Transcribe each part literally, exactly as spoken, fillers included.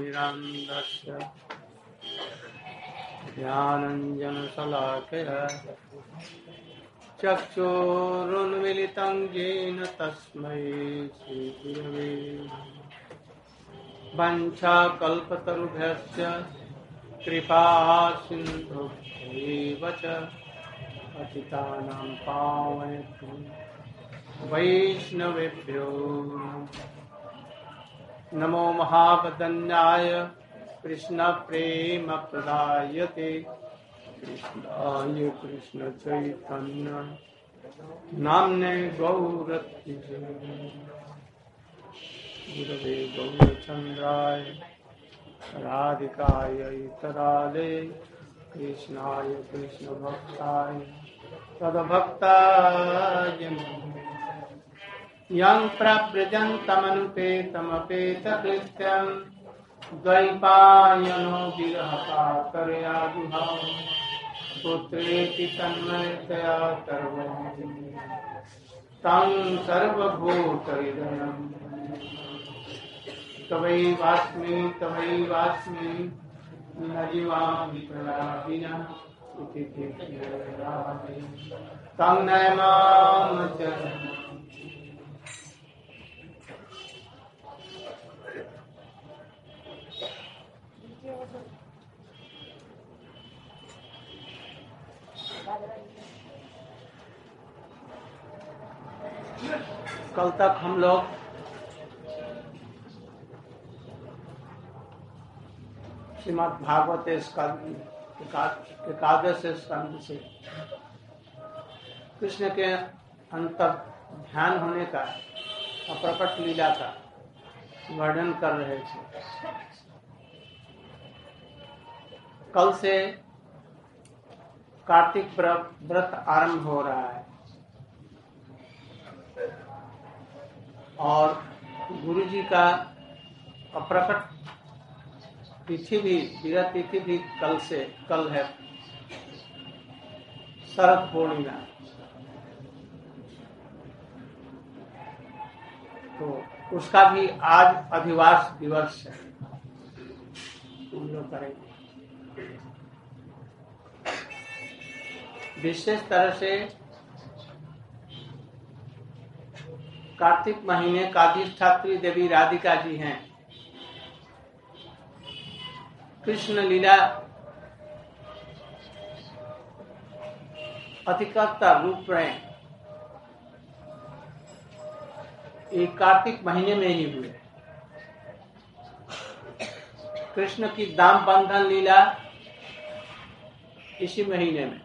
ज्ञानाञ्जनतिमिरान्धस्य ज्ञानाञ्जनशलाकया चक्षुरुन्मीलितं येन तस्मै श्रीगुरवे वञ्चाकल्पतरुभ्यश्च कृपा सिन्धुभ्यैव च पतितानां पावनेभ्यो वैष्णवेभ्यो नमो महावदन्याय कृष्णप्रेमप्रदायते कृष्णाय कृष्णचैतन्य नाम्ने गौरत्रिजे गुरवे गौरचन्द्राय राधिकायै तदाले कृष्णाय कृष्णभक्ताय तद्भक्ताय यं प्रव्रजन्तमनुपेतमपेतकृत्यं द्वैपायनो विरहकातरयाजुहाव पुत्रेति तन्मयतया सर्वं तं सर्वभूतहृदयं तवैवास्मि तवैवास्मि न जीवामि प्रयाविना इति तीर्थरामे तं नमामि। कल तक हम लोग श्रीमद् भागवत एकादश स्कंद से कृष्ण के अंतर ध्यान होने का और प्रकट लीला का वर्णन कर रहे थे। कल से कार्तिक व्रत आरंभ हो रहा है और गुरु जी का अप्रकट तिथि भी विरत तिथि भी कल से कल है शरद पूर्णिमा। तो उसका भी आज अधिवास दिवस है, हम लोग करेंगे। विशेष तरह से कार्तिक महीने का अधिष्ठात्री देवी राधिका जी हैं। कृष्ण लीला अतिकर्ता रूप में एक कार्तिक महीने में ही हुए। कृष्ण की दाम बंधन लीला इसी महीने में।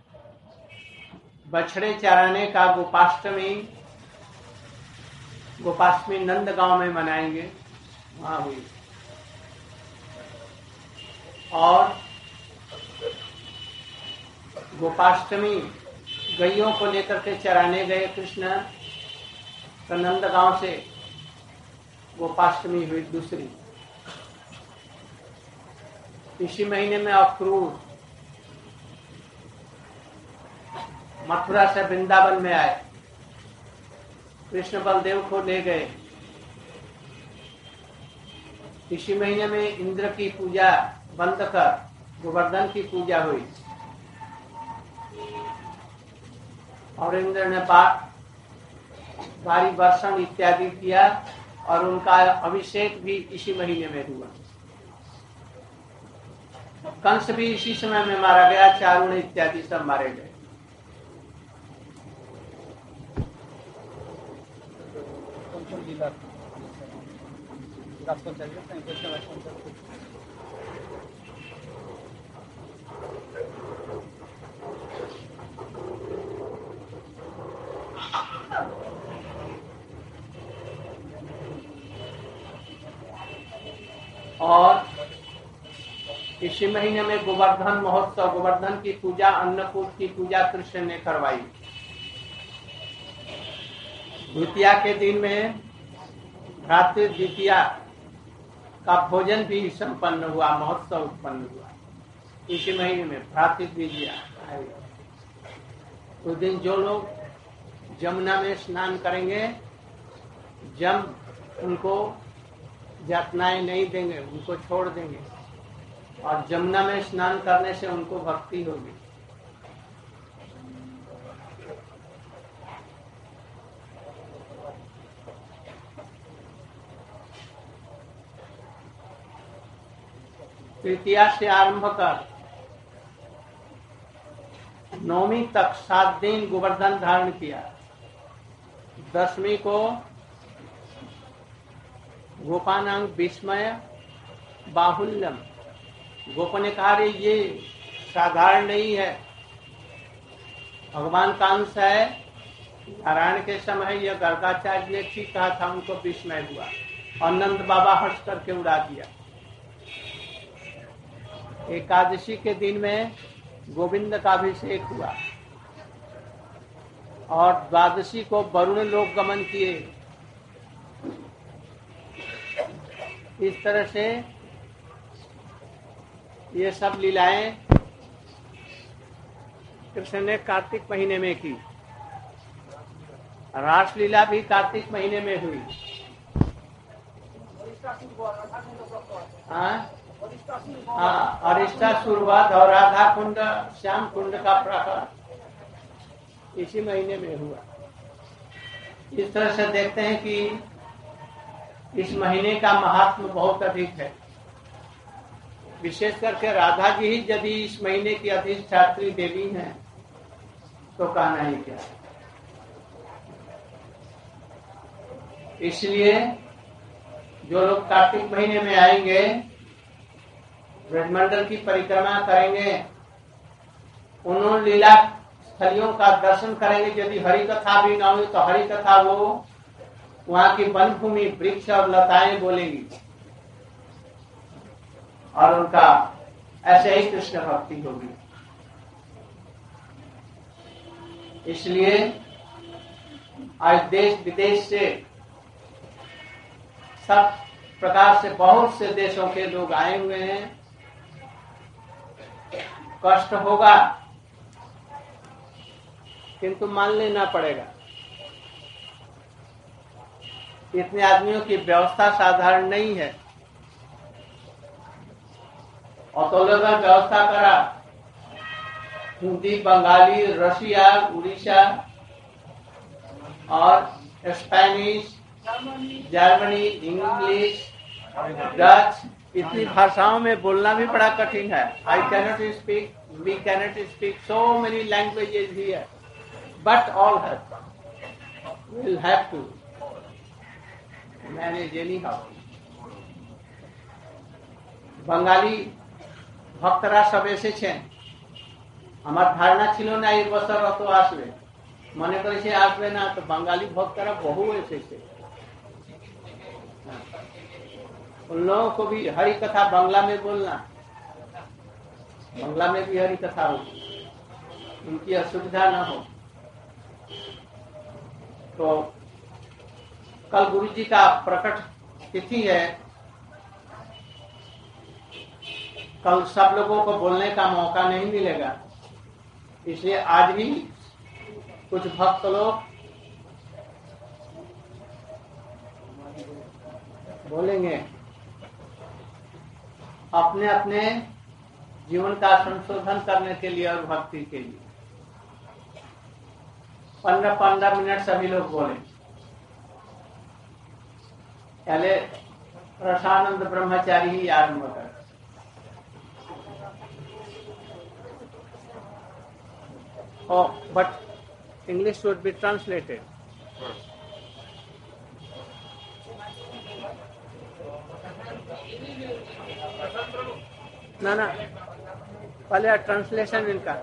बछड़े चराने का गोपाष्टमी गोपाष्टमी नंद गांव में मनाएंगे, वहां हुई। और गोपाष्टमी गैयों को लेकर के चराने गए कृष्ण, तो नंद गांव से गोपाष्टमी हुई दूसरी। इसी महीने में अक्रूर मथुरा से वृंदावन में आए, कृष्ण बलदेव को ले गए। इसी महीने में इंद्र की पूजा बंद कर गोवर्धन की पूजा हुई और इंद्र ने बारी वर्षण इत्यादि किया और उनका अभिषेक भी इसी महीने में हुआ। कंस भी इसी समय में मारा गया, चारुण इत्यादि सब मारे गए। और इसी महीने में गोवर्धन महोत्सव, गोवर्धन की पूजा, अन्नकूट की पूजा कृष्ण ने करवाई। द्वितीया के दिन में भ्रातृ द्वितीया का भोजन भी संपन्न हुआ, महोत्सव उत्पन्न हुआ इसी महीने में। भ्रातृ द्वितीया उस दिन जो लोग जमुना में स्नान करेंगे, जम उनको यातनाएं नहीं देंगे, उनको छोड़ देंगे, और जमुना में स्नान करने से उनको भक्ति होगी। तृतीया से आरंभ कर नौवीं तक सात दिन गोवर्धन धारण किया। दसवीं को गोपानांग विस्मय बाहुल्यम, गोप ने कहा रे ये साधारण नहीं है, भगवान का अंश है। नारायण के समय यह गर्गाचार्य ने ठीक कहा था, उनको विस्मय हुआ और नंद बाबा हंस करके उड़ा दिया। एकादशी के दिन में गोविंद का अभिषेक हुआ और द्वादशी को वरुण लोक गमन किए। इस तरह से ये सब लीलाएं कृष्ण ने कार्तिक महीने में की। रासलीला भी कार्तिक महीने में हुई। हाँ हाँ, अरिष्टासुरवध और राधा कुंड श्याम कुंड का प्रकट इसी महीने में हुआ। इस तरह से देखते हैं कि इस महीने का महात्म बहुत अधिक है। विशेष करके राधा जी ही यदि इस महीने की अधिष्ठात्री देवी हैं तो कहना ही क्या। इसलिए जो लोग कार्तिक महीने में आएंगे, ब्रजमंडल की परिक्रमा करेंगे, उन्होंने लीला स्थलियों का दर्शन करेंगे। यदि हरि कथा भी न हो तो हरि कथा वो वहां की वन भूमि, वृक्ष और लताएं बोलेंगी और उनका ऐसे ही कृष्ण भक्ति होगी। इसलिए आज देश विदेश से सब प्रकार से बहुत से देशों के लोग आए हुए हैं। कष्ट होगा किंतु मान लेना पड़ेगा। इतने आदमियों की व्यवस्था साधारण नहीं है। और तो लोगों ने व्यवस्था करा, हिंदी, बंगाली, रशिया, उड़ीसा और स्पेनिश, जर्मनी, इंग्लिश, डच, इतनी भाषाओं में बोलना भी बड़ा कठिन है। I cannot speak, we cannot speak so many languages here, but all will have to manage anyhow. বাঙালি ভক্তরা সব এসেছেন। আমার ধারণা ছিল না এই বছর অত আসবে, মনে করেছে আসবে না, তো বাঙালি ভক্তরা বহু এসেছে। उन लोगों को भी हरि कथा बांग्ला में बोलना, बांग्ला में भी हरि कथा हो, उनकी असुविधा न हो। तो कल गुरु जी का प्रकट तिथि है। कल सब लोगों को बोलने का मौका नहीं मिलेगा, इसलिए आज भी कुछ भक्त लोग बोलेंगे अपने अपने जीवन का संशोधन करने के लिए और भक्ति के लिए। पंद्रह पंद्रह मिनट सभी लोग बोले। पहले रसानंद ब्रह्मचारी ही आरंभ कर। Oh, but English should be translated. ना ना, पहले ट्रांसलेशन इनका।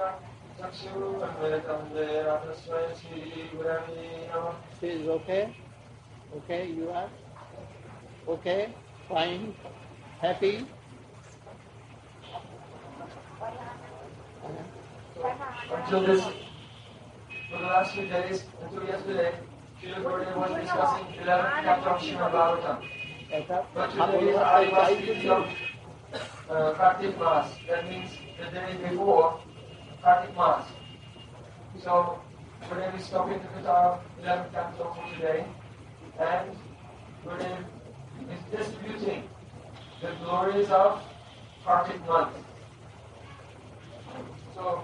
Is okay? Okay, you are? Okay, fine, happy? Until this, for the last few days, until yesterday, Srila Gurudev was discussing eleventh chapter of Srimad Bhagavatam. But today is Adivasi Tithi of uh, Kartik Maas. That means the day before Kartik Maas. So Gurudev is stopping to the our eleventh chapter for today, and Gurudev is distributing the glories of Kartik month. So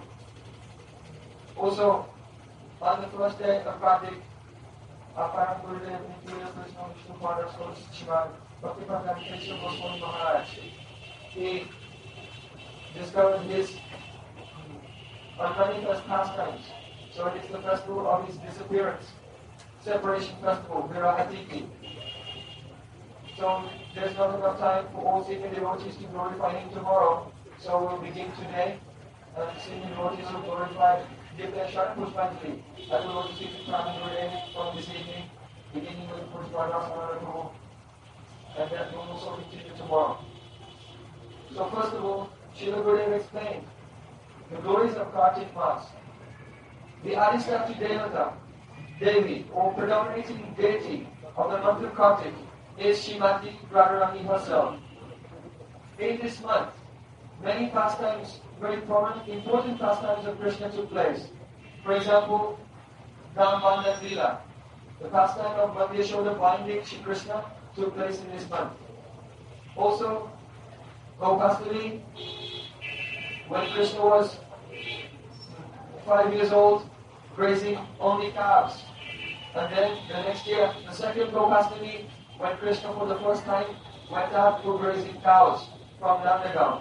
also on the first day of Kartik, our Param Gurudev Nitya Krishna Vishnu Pada Srimad Bhaktivedanta Krishna Goswami Maharaj, he discovered his unmanifest pastimes. So it is the festival of his disappearance, separation festival, Virahatiki. So there's not enough time for all senior devotees to glorify him tomorrow. So we'll begin today, and senior devotees will glorify Divya Shak Pushpanjali. I will also see the Prime Gurudev from this evening, beginning with Pushpadasana, and that will also continue tomorrow. So first of all, Srila Gurudev explained the glories of Kartik Maas. The Adistati Devata, Devi, or predominating deity of the month of Kartik, is Srimati Radharani herself. In this month, many pastimes, very prominent, important pastimes of Krishna took place. For example, Dambandhan Leela, the pastime of Vandeshoda binding Shri Krishna, took place in this month. Also, Gopastami, when Krishna was five years old, grazing only calves. And then the next year, the second Gopastami, when Krishna for the first time went out for grazing cows from Nandagaon.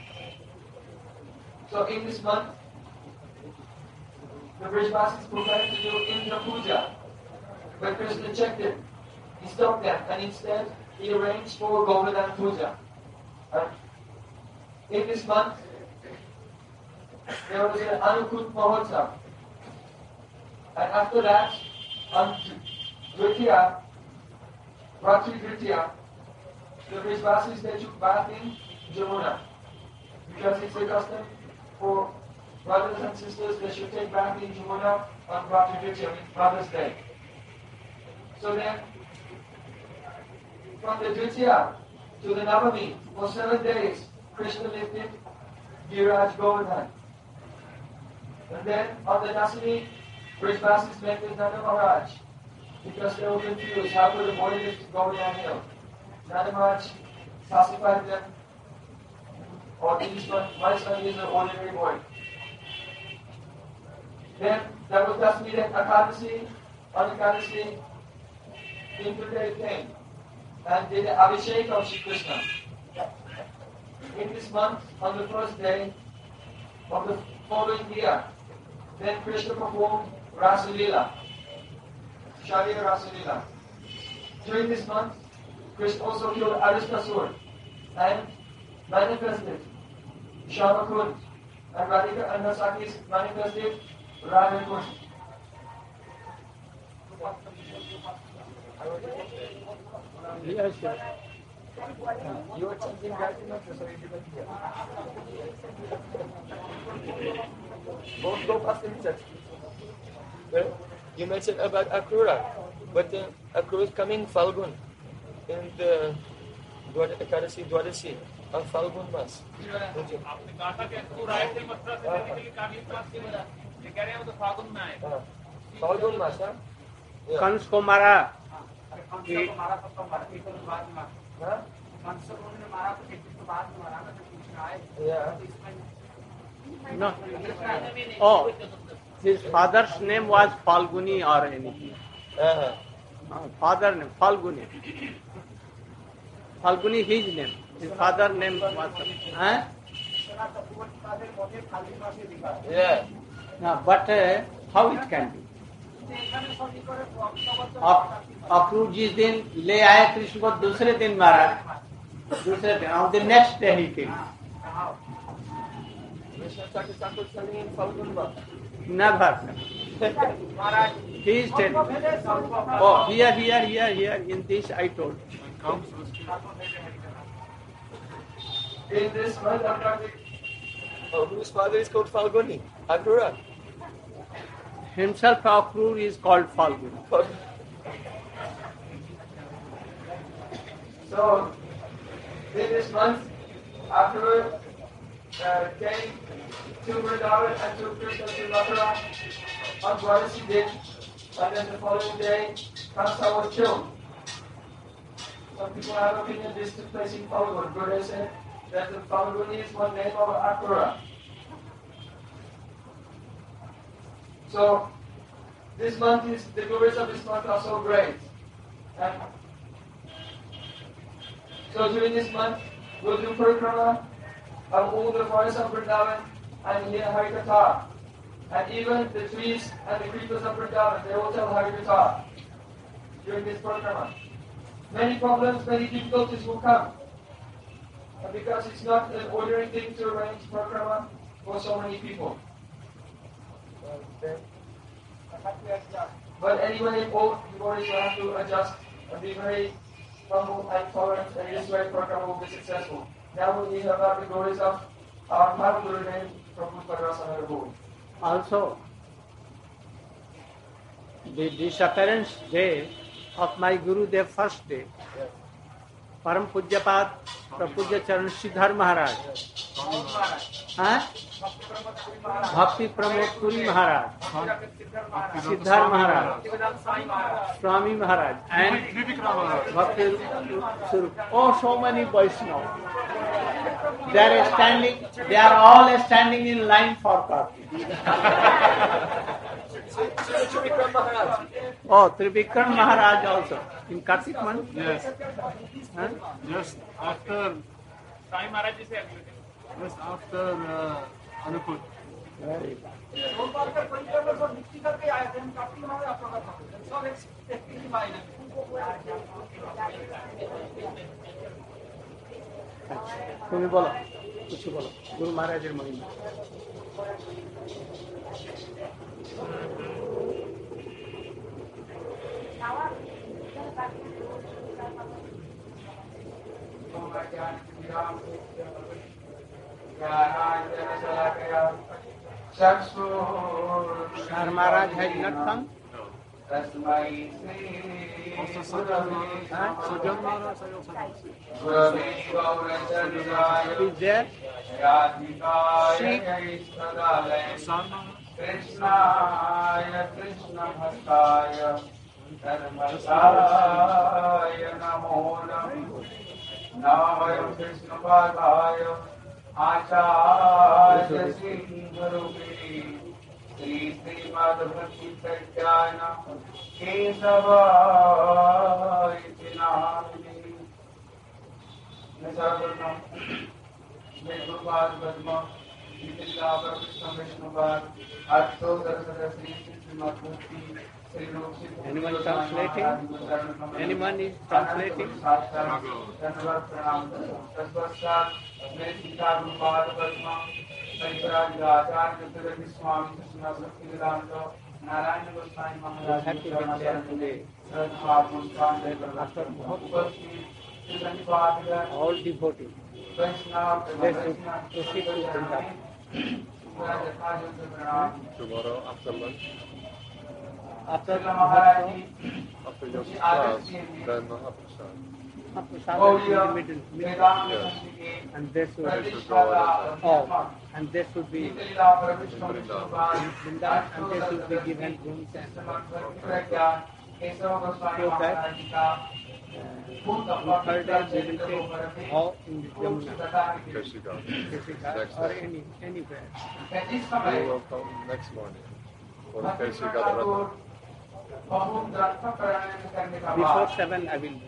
So in this month, the Brijvasis prepared to do Indra Puja. But Krishna checked it. He stopped them, and instead he arranged for Govardhan Puja. And in this month, there was an Anukut Mahotsav. And after that, on Dvitiya, Ratri Dvitiya, the Brijvasis, they took bath in Jamuna. Because it's a custom for brothers and sisters, they should take bath in Jamuna on Ratri Dvitiya, Father's Day. So then, from the Dvitiya to the Navami, for seven days, Krishna lifted Giraj Govardhan. And then on the Dasami, Brijvasis met with Nanda Maharaj because they were confused. How could a boy lift Govardhan hill? Nanda Maharaj classified them, or this one, my son is an ordinary boy. Then there was Dasami, then Akadasi, on Akadasi, Indra came and did the Abhishek of Shri Krishna. In this month, on the first day of the following year, then Krishna performed Rasa Leela, Sharira Rasa Leela. During this month, Krishna also killed Aristasur and manifested Shamakund, and Radhika and Nasakis manifested Radhakund. Yes, sir. You are changing that, so you didn't hear. Both go past the church. Well, you mentioned about Akrura, but uh, Akrura is coming Falgun in the Ekadasi Dwadasi of Falgun Mas. Falgun Mas, huh? Kans को मारा no. Oh, his father's name was Falguni or anything. Uh-huh. Uh, father name Falguni. Falguni his name. His father name was. Huh? Yeah. No, but uh, how it can be? Akrur जिस दिन ले आए कृष्ण को दूसरे दिन मारा, दूसरे दिन on the next day he came. Never. He is telling. Oh, here, here, here, here. In this I told. In this month of Kartik, Oh, whose father is called Falguni? Akrura. Himself Akrur is called Falguni. so in this month, after uh, came to Vrindavan and to Krishna to Mathura on Dwadasi day, and then the following day, Kamsa was killed. Some people have opinion this took place in Falguni. Buddha said that the Falguni is one name of Akrura. So this month is, the glories of this month are so great. And so during this month, we'll do parikrama of all the forests of Vrindavan and hear Harikatha. And even the trees and the creepers of Vrindavan, they will tell Harikatha during this parikrama. Many problems, many difficulties will come. And because it's not an ordinary thing to arrange parikrama for so many people. But anyway, all devotees will have to adjust and be very humble and tolerant, and this way program will be successful. Now we hear about the glories of our Maha Guru name from Puttarasana Guru. Also, the disappearance day of my Guru, their first day, Param Pujyapat Prapujya Charan Siddhar Maharaj, huh? Bhakti Pramod Puri Maharaj, Siddhar Maharaj, Swami Maharaj, and Bhakti Surup. Oh, so many Vaishnavas. They are standing, they are all standing in line for Kartik. Trivikram Maharaj. Oh, Trivikram Maharaj also. In Kartik month? Yes. Huh? Just after, just after uh, Anuput. Very good. তুমি বলো, কিছু বলো, গুরু মহারাজের মহিমা। Sir Maharaj has not come? Also Sajan Maharaj. Sajan Maharaj, I also don't see. He is there? Sikh? San Maharaj. Krishnaya Krishna Bhaktaya Dharmasaya Namo Namo Navaya Krishna Bhagaya Acharya Sindharubhi Sri Sri Madhavati Satyana Kesavaya Chinamini Nisarvanam Megurupad Padma Nitila Krishna Vishnupad Atto Darasada Sri Sri Madhavati Anyone translating? Anyone is translating? You have to be there today. All devotees. They should proceed to Vrindavan. Tomorrow after lunch, After the after your class, then Mahaprasad. Mahaprasad is in the middle, middle. Yes. And there should, This is all that oh, and there should be in Vrindavan. Vrindavan, and there should be given rooms and so that uh, third day we will take how in the Jamuna, Kashika. Kashika, Next or day. any anywhere. We will come next morning for the Kashika Vrata. Before seven I will be.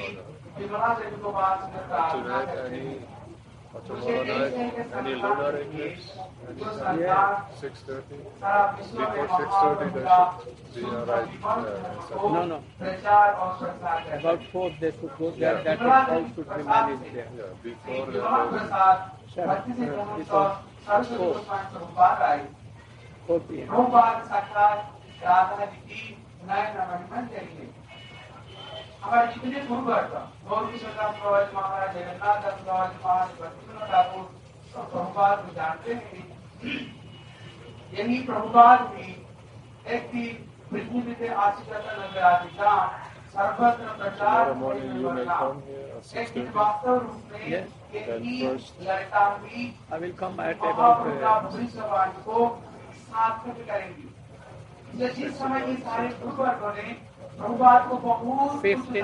Tonight, any, or tomorrow night, any lunar eclipse? Any Yeah. six thirty? Before six thirty, there should be a right uh, No, no. About four they should go there, Yeah. that is all should be managed there. Yeah, before that, Seven, uh, because four, four p m. Radha ji की नयन महिमा चाहिए। हमारे जितने गुरुवर्ग गौर किशोरदास प्रभुपाद महाराज, जगन्नाथ दास प्रभुपाद महाराज, भक्तिविनोद ठाकुर, सब प्रभुपाद को जानते हैं। यही प्रभुपाद भी एक ही पृथ्वी पे आशीर्वाद नजर आती था, सर्वत्र प्रचार एक वास्तव रूप में यही लड़का भी भविष्यवाणी को सार्थक करेंगी। जिस समय ये सारे गुरुवर्गों ने प्रभुपाद को बहुत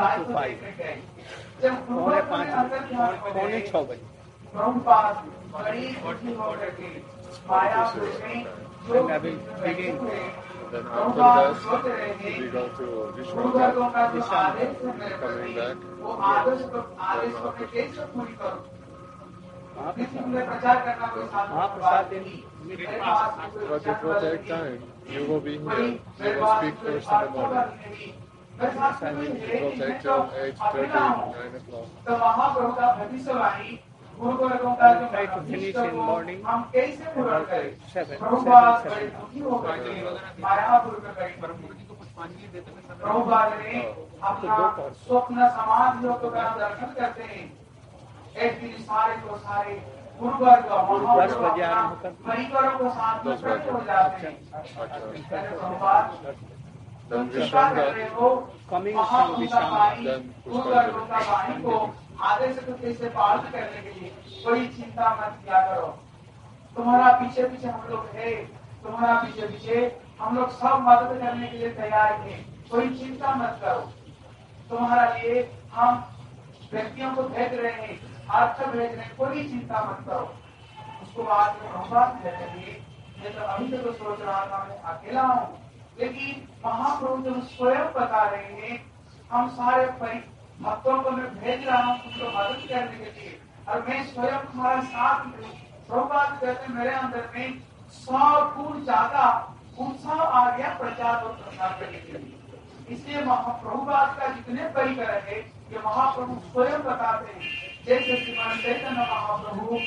जब गुरुवर्गों ने अंदर पौने छह बजे प्रभुपाद बड़ी खुशी होकर के माया में जो Then after that, we go to Vishwanath, coming back, but it will take time. You will be here. You will speak first in the morning. It will take till eight thirty, nine o'clock. गुरुवर्गों का जो try to finish in morning हम कैसे पूरा करें? seven Prabhupada Prabhupada ने अपना स्वप्न समाधियों का दर्शन करते हैं। एक दिन सारे को सारे गुरुवर्ग परिवारों को साथ में खड़े हो जाते हैं। प्रभुपाद तुम कृपा कर रहे हो महापुरुषावाणी गुरुवर्गों का वाणी को आदेश को कैसे पालन करने के लिए कोई चिंता मत किया करो। तुम्हारा पीछे पीछे हम लोग है, तुम्हारा पीछे पीछे हम लोग सब मदद करने के लिए तैयार हैं, कोई चिंता मत करो। तुम्हारा लिए हम व्यक्तियों को भेज रहे हैं, अर्थ भेज रहे हैं, कोई चिंता मत करो। उसको बाद में प्रभुपाद कहते हैं, मैं तो अभी तक तो सोच रहा था मैं अकेला हूँ, लेकिन महाप्रभु जब स्वयं बता रहे हैं हम सारे भक्तों को मैं भेज रहा हूँ उनको मदद करने के लिए और मैं स्वयं तुम्हारा साथ हूँ। प्रभुपाद कहते मेरे अंदर में सौ गुण ज्यादा उत्साह आ गया प्रचार और प्रसार करने के लिए। इसलिए प्रभुपाद का जितने परिकर है ये महाप्रभु स्वयं बताते हैं। जैसे श्रीमान चैतन्य महाप्रभु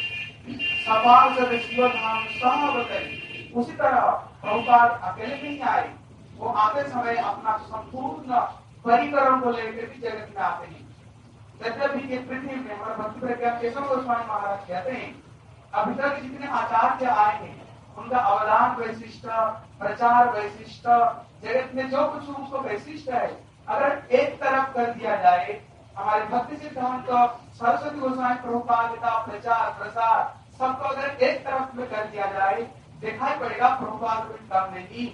सवाल से शिवधाम सहबतरी, उसी तरह प्रभुपाद अकेले नहीं आए, वो आते समय अपना संपूर्ण परिकरों को लेकर भी जगत में आते हैं। यद्यपि ये पृथ्वी में हमारे भक्ति प्रज्ञान केशव गोस्वामी महाराज कहते हैं अभी तक जितने आचार्य आए हैं उनका अवदान वैशिष्ट, प्रचार वैशिष्ट, जगत में जो कुछ उसको वैशिष्ट है अगर एक तरफ कर दिया जाए, हमारे भक्ति सिद्धांत सरस्वती गोस्वामी प्रभुपाद का प्रचार प्रसार सबको अगर एक तरफ में कर दिया जाए, दिखाई पड़ेगा प्रभुपाद कोई कम नहीं,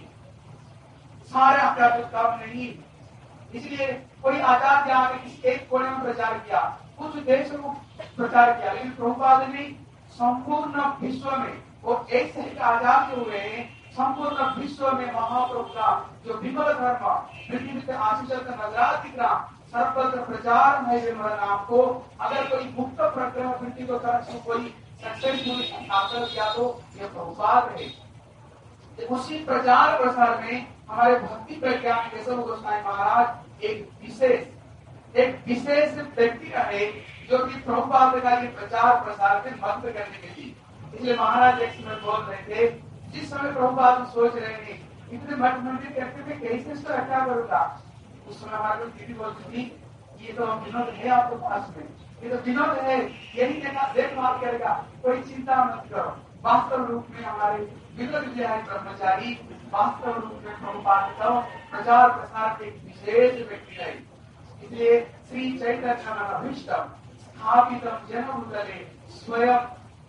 सारे आचार्य कम नहीं। इसलिए कोई आचार्य आके किसी एक कोने में प्रचार किया, कुछ देशों को प्रचार किया, लेकिन प्रभुपाद ने संपूर्ण विश्व में वो एक से एक आचार्य हुए हैं। संपूर्ण विश्व में महाप्रभु का जो विमल धर्म पृथ्वी पे आशीष नजरातिग्राम सर्वत्र प्रचार है नाम को अगर कोई मुक्त प्रक्रम पृथ्वी को तरफ से कोई सक्सेसफुल हासिल किया तो ये प्रभुपाद है। उसी प्रचार प्रसार में हमारे भक्ति प्रज्ञान केशव गोस्वामी महाराज एक विशेष एक विशेष व्यक्ति रहे जो कि प्रभुपाद का ये प्रचार प्रसार में मदद करने के लिए। इसलिए महाराज एक समय बोल रहे थे, जिस समय प्रभुपाद सोच रहे थे इतने मठ मंदिर करते हुए कैसे इसको रक्षा करूंगा, उस समय हमारे दीदी बोलती थी ये तो विनोद है आपके पास में, ये तो विनोद है, यही देखा देखभाल करेगा, कोई चिंता मत करो। वास्तव रूप में हमारे विनोद विजय ब्रह्मचारी वास्तव रूप में प्रभुपाद का प्रचार प्रसार के विशेष व्यक्ति है। इसलिए श्री चैतन्य अभीष्टम स्थापित जन्मदले स्वयं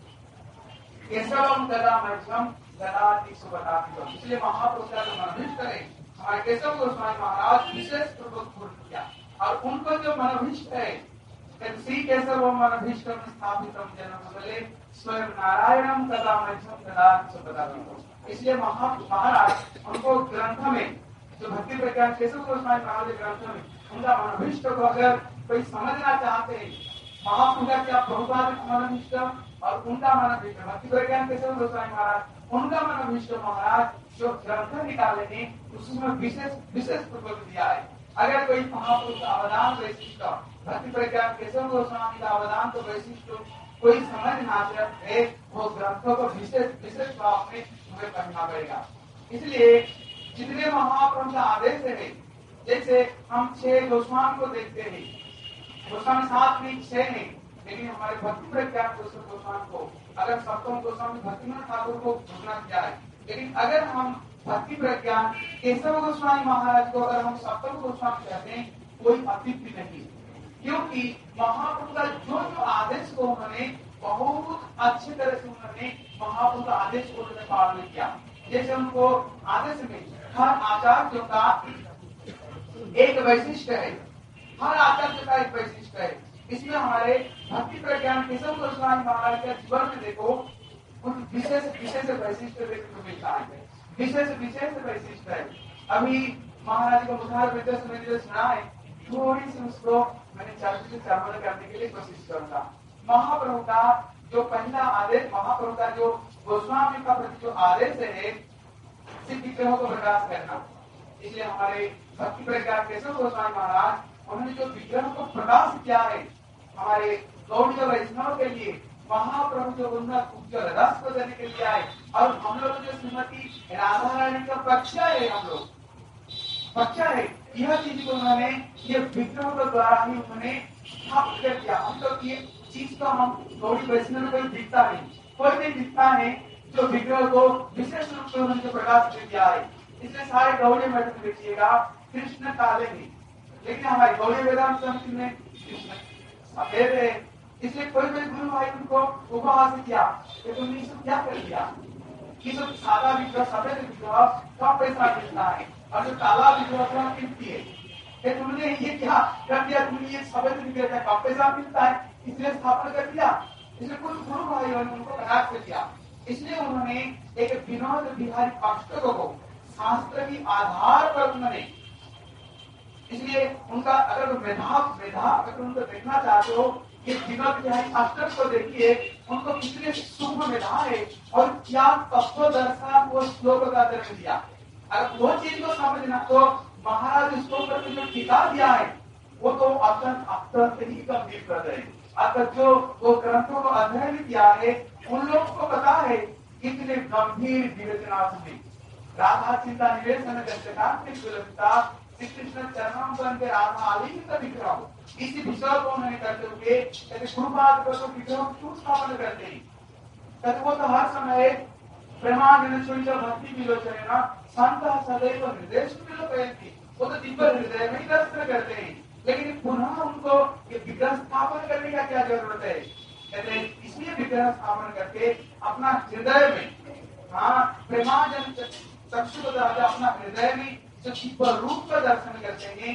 केशवम गदा मध्यम गदाति सुबदाति। इसलिए महापुरुष का जो मनोभिष्ट है हमारे केशव गोस्वामी महाराज विशेष पूर्वक किया और उनको जो मनोभिष्ट है श्री केशव मनोभिष्ट स्थापित जन्मदले स्वयं नारायणम गदा मध्यम गदाति सुबदाति। इसलिए महाराज उनको ग्रंथ में जो भक्ति प्रज्ञान केशव गोस्वामी महाराज ग्रंथ में उनका मनोभिष्ट को अगर कोई समझना चाहते हैं, महापुरुष क्या प्रभुपाद मनोभिष्ट और उनका मनोभिष्ट भक्ति प्रज्ञान केशव गोस्वामी महाराज उनका मनोभिष्ट महाराज जो ग्रंथ निकाले हैं उसमें विशेष विशेष पूर्वक दिया है। अगर कोई महापुरुष का अवदान वैशिष्ट भक्ति प्रज्ञान केशव गोस्वामी का अवदान तो वैशिष्ट कोई समझना है, वो ग्रंथों को विशेष विशेष भाव में हमें पढ़ना पड़ेगा। इसलिए जितने महाप्रभु का आदेश है, जैसे हम छह गोस्वामी को देखते हैं, गोस्वामी सात नहीं छह नहीं, लेकिन हमारे भक्ति प्रज्ञान गोस्वामी को अगर सप्तम गोस्वामी भक्तिनाथ ठाकुर को घोषणा किया है, लेकिन अगर हम भक्ति प्रज्ञान केशव गोस्वामी महाराज को अगर हम सप्तम गोस्वामी कहते हैं, कोई अतिथि नहीं, क्योंकि महाप्रभु का जो जो आदेश को उन्होंने बहुत अच्छी तरह से उन्होंने महाप्रभु का आदेश को उन्होंने पालन किया। जैसे उनको आदेश में हर आचार्यों का एक वैशिष्ट है, हर आचार्य का एक वैशिष्ट है। इसमें हमारे भक्ति प्रज्ञान केशव गोस्वामी महाराज के जीवन में देखो कुछ विशेष विशेष वैशिष्ट देखने को मिलता है, विशेष विशेष वैशिष्ट है। अभी महाराज को मुखार विद्या मैंने जो सुना है, थोड़ी सी उसको मैंने चर्चा से चावल करने के लिए कोशिश करूंगा। महाप्रभु का जो पहला आदेश, महाप्रभु का जो गोस्वामी का प्रति जो आदेश है, सिद्ध विग्रहों को प्रकाश करना। इसलिए हमारे भक्ति प्रज्ञान केशव गोस्वामी महाराज उन्होंने जो विग्रह को प्रकाश किया है, हमारे गौड़ीय वैष्णव के लिए महाप्रभु जो उन्नत उज्ज्वल रस को देने के लिए आए, और हम लोग जो श्रीमती राधा रानी का पक्षा है, हम लोग पक्षा है, यह चीज को उन्होंने ये विग्रह के द्वारा ही उन्होंने स्थापित कर दिया। हम लोग ये चीज तो हम गौड़ी वैष्णव में कोई दिखता नहीं, कोई नहीं दिखता है जो विग्रह को विशेष रूप से उन्होंने प्रकाश कर दिया है। इसलिए सारे गौड़ी मठ में देखिएगा कृष्ण काले नहीं, लेकिन हमारे गौड़ी वेदांत समिति में कृष्ण सफेद है। इसलिए कोई भी गुरु भाई उनको उपहास किया कि तुमने इसको क्या कर दिया, कि जो सादा विग्रह सफेद विग्रह कम पैसा मिलता है और जो काला विग्रह कम कीमती है, कि तुमने ये क्या कर दिया, तुमने ये सफेद विग्रह का कम पैसा मिलता है इसलिए स्थापना कर दिया। इसलिए कुछ गुरु भाइयों ने उनको प्रयास कर दिया। इसलिए उन्होंने एक विनोद बिहारी पाठकों को शास्त्र की आधार पर उन्होंने, इसलिए उनका अगर मेधा मेधा अगर उनको देखना चाहते हो, ये विनोद बिहारी पाठक को देखिए, उनको कितने सूक्ष्म मेधा है और क्या तत्व दर्शन वो श्लोक का दर्शन दिया। अगर वो चीज को समझना तो महाराज इसको करके जो टीका दिया है वो तो अत्यंत अत्यंत ही गंभीर कर रहे हैं। अगर जो वो ग्रंथों को अध्ययन किया है उन लोगों को पता है कितने गंभीर विवेचना से राधा चिंता निवेशन श्री कृष्ण चरणों पर राधा आलिंगित विग्रह, इसी विषय को उन्होंने करते हुए गुरुपाद को विग्रह क्यों स्थापन करते हैं, कहते वो तो हर समय प्रेमानंद भक्ति विलोचन संत सदैव निर्देश विलोकयन्ति, वो तो दिव्य हृदय में ही दर्शन करते हैं, लेकिन पुनः उनको ये विग्रह स्थापन करने का क्या जरूरत है। कहते इसलिए विग्रह स्थापन करके अपना हृदय में, हाँ प्रेमाजन चक्षु राजा अपना हृदय में जो दिव्य रूप का दर्शन करते हैं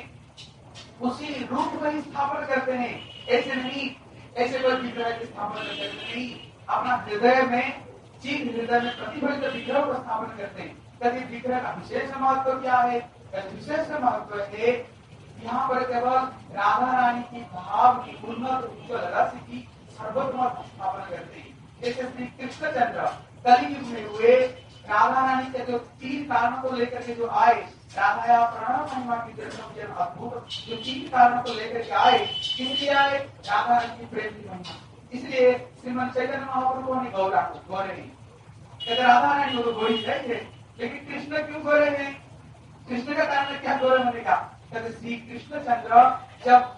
उसी रूप में ही स्थापन करते हैं। ऐसे नहीं ऐसे कोई विग्रह की स्थापना करते नहीं, अपना हृदय में चित्त हृदय में प्रतिफलित विग्रह को स्थापन करते हैं। कहते विग्रह का विशेष महत्व क्या है, विशेष महत्व है यहाँ पर केवल राधा रानी की भाव की उन्नत उज्ज्वल रस की सर्वोत्तम स्थापना करते हैं। जैसे श्री कृष्णचंद्र कलयुग में हुए राधा रानी के जो तीन कारणों को लेकर के जो आए, राधा या प्रणव महिमा की दर्शन अद्भुत जो तीन कारणों को लेकर के आए, इसलिए आए राधा रानी की प्रेम की महिमा। इसलिए श्रीमद चैतन्य महाप्रभु ने गौरा को गोरे नहीं कहते, राधा रानी वो तो गोरी है, लेकिन कृष्ण क्यों गोरे हैं, कृष्ण का कारण क्या गोरे होने का। कहते श्री कृष्णचंद्र जब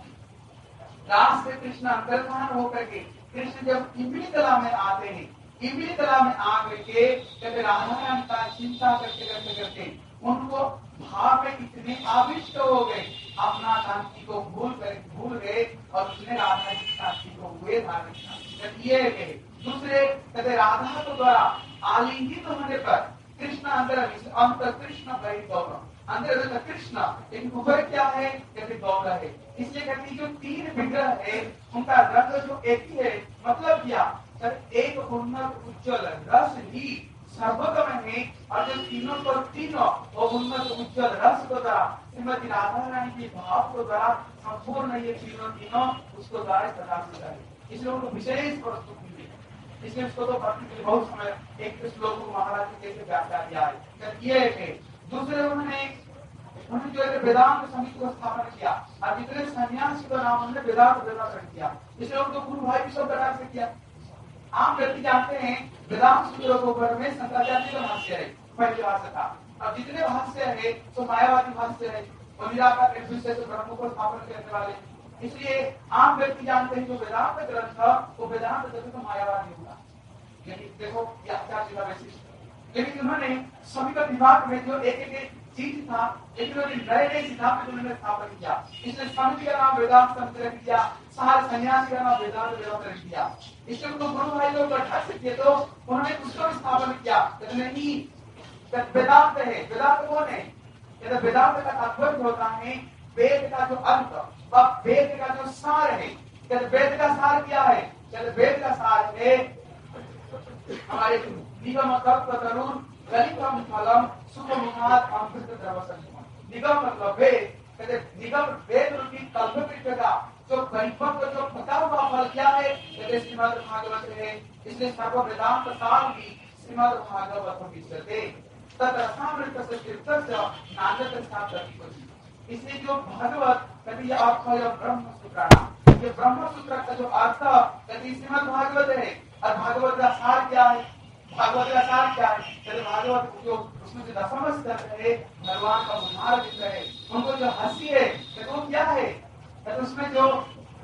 रास से कृष्ण अंतर्धान होकर के कृष्ण जब इमली कला में आते हैं, इमली कला में आ करके कहते राधा रानी का चिंता करते करते करते उनको भाव में इतने आविष्ट हो गए, अपना शांति को भूल कर भूल गए और उसने राधा की शांति को हुए धारण किए गए। दूसरे कहते राधा को द्वारा आलिंगित होने पर कृष्ण अंदर अंतर कृष्ण बही गौरव, अंदर कृष्ण लेकिन ऊपर क्या है, कहते गौरव है। इसलिए कहते जो तीन विग्रह है उनका रंग जो एक ही है, मतलब क्या, एक उन्नत उज्ज्वल रस ही सर्वोत्तम है, और जो तीनों को तीनों वो उन्नत उज्ज्वल रस को द्वारा श्रीमती राधा रानी की भाव को द्वारा संपूर्ण ये तीनों तीनों उसको द्वारा प्रकाशित है। इसलिए उनको विशेष प्रस्तुत मिली, इसलिए उसको तो भक्ति के लिए बहुत समय एक श्लोक को महाराज ने कैसे व्याख्या दिया है। ये है दूसरे उन्होंने उन्होंने जो है वेदांत समिति को स्थापना किया और जितने सन्यासी का नाम उन्होंने वेदांत वेदांत किया, इसलिए उनको गुरु भाई भी सब प्रकार से किया। आम व्यक्ति जानते हैं वेदांत सूत्रों के ऊपर में शंकराचार्य का भाष्य है, पहले भाष्य था, अब जितने भाष्य है तो मायावादी भाष्य है और निराकार निर्विशेष ब्रह्म को स्थापन करने वाले। इसलिए आम व्यक्ति जानते हैं जो वेदांत ग्रंथ वो वेदांत ग्रंथ तो मायावादी होगा। लेकिन देखो ये आचार्य का वैशिष्ट, लेकिन उन्होंने सभी का दिमाग में जो एक एक चीज था लेकिन उन्होंने नए नए सिद्धांत उन्होंने स्थापन किया। इसलिए समिति का नाम वेदांत समिति रख दिया, सारे सन्यासी का नाम वेदांत वेदांत रख दिया। इसलिए उनको गुरु भाई लोग बैठा किए तो उन्होंने उसका स्थापन किया। नहीं वेदांत है, वेदांत कौन है? वेदांत का तात्पर्य होता है वेद का जो अंत और वेद का जो सार है। वेद का सार क्या है? वेद का सार है हमारे निगम तत्व तरुण गलितम फलम सुखमुखात अमृत द्रवसंगम। निगम मतलब वेद, कहते निगम वेद रूपी कल्पवृक्ष का जो परिपक्व जो पता हुआ फल क्या है? कहते श्रीमद् भागवत है। इसलिए सर्व वेदांत सार भी श्रीमद् भागवत विचते तदर्थामृत से तीर्थस्य नागत स्थापति। इसलिए जो भागवत कहते ये अर्थ है ब्रह्म सूत्र, ये ब्रह्म सूत्र का जो अर्थ कहते श्रीमद् भागवत है। और भागवत का सार क्या है? भागवत का सार क्या है? कहते भागवत जो उसमें जो दशम स्तर है भगवान का उद्धार विषय है, उनको जो हंसी है कहते वो क्या है? कहते उसमें जो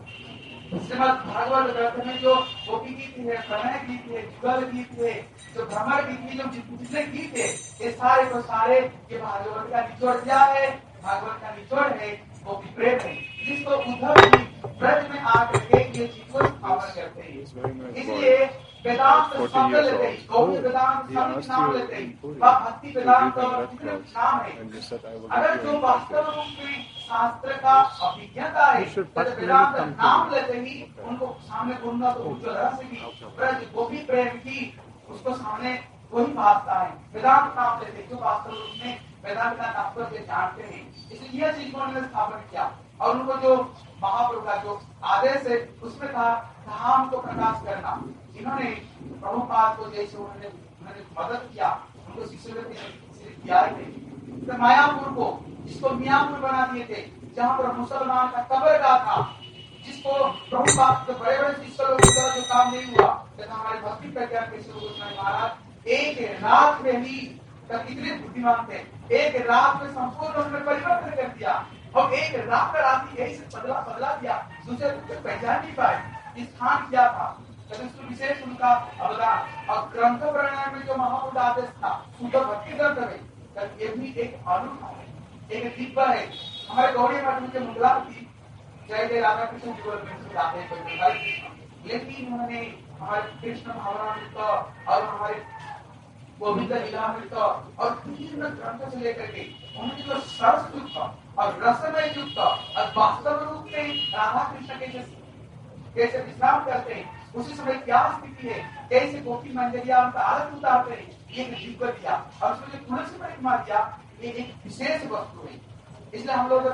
श्रीमद् भागवत ग्रंथ में जो गोपी गीत है, प्रणय गीत है, जुगल गीत है, जो भ्रमर गीत है, जो जितने गीत है ये सारे को सारे ये भागवत का निचोड़ क्या है? भागवत का निचोड़ है वो प्रेम है, जिसको उद्धव जी ब्रज में आकर के ये चीज को स्थापन करते हैं। इसलिए वेदांत शब्द लेते हैं, गौरी वेदांत शब्द नाम लेते हैं, भक्ति वेदांत जितने नाम है। अगर जो वास्तव रूप में शास्त्र का अभिज्ञता है वेदांत नाम लेते ही उनको सामने उन्नत उज्ज्वल रस की ब्रज गोपी प्रेम की उसको सामने वही भासता है। वेदांत नाम लेते जो वास्तव रूप में वेदांत का तात्पर्य जानते हैं। इसलिए यह चीज को उन्होंने स्थापन किया और उनको जो महाप्रभु का जो आदेश है उसमें था धाम को प्रकाश करना। इन्होंने प्रभुपाद को जैसे उन्होंने उन्होंने मदद किया, उनको शिष्यवृत्ति किया तो मायापुर को जिसको मियापुर बना दिए थे, जहाँ पर मुसलमान का कब्र का था, जिसको प्रभुपाद के बड़े बड़े शिष्य लोगों की तरह जो काम नहीं हुआ तथा हमारे भक्ति प्रज्ञा के महाराज एक रात में ही कितने बुद्धिमान थे, एक रात में संपूर्ण उन्होंने परिवर्तन कर दिया और एक रात का रात्रि यही से बदला बदला दिया, दूसरे रूप में पहचान नहीं पाए। इस स्थान क्या था विशेष उनका अवदान। और ग्रंथ प्रणयन में जो महापुरुष आदेश था शुद्ध भक्ति ग्रंथ में ये भी एक अनूठा है, एक दिव्य है। हमारे गौरी मठ के मुगला थी जय जय राधा कृष्ण जी जाते हैं, लेकिन उन्होंने हमारे कृष्ण भावनामृत और हमारे गोविंद लीलामृत और तीन ग्रंथ से लेकर के उन्होंने जो सरस युक्त और रसमय युक्त और वास्तव रूप में राधा कृष्ण कैसे कैसे विश्राम करते हैं, उसी समय क्या स्थिति है, कैसे गोपी मंजरिया उनका आरत उतारते हैं, ये दिव्य दिया। और उसमें जो तुलसी परिक्रमा दिया ये एक विशेष वस्तु है। इसलिए हम लोग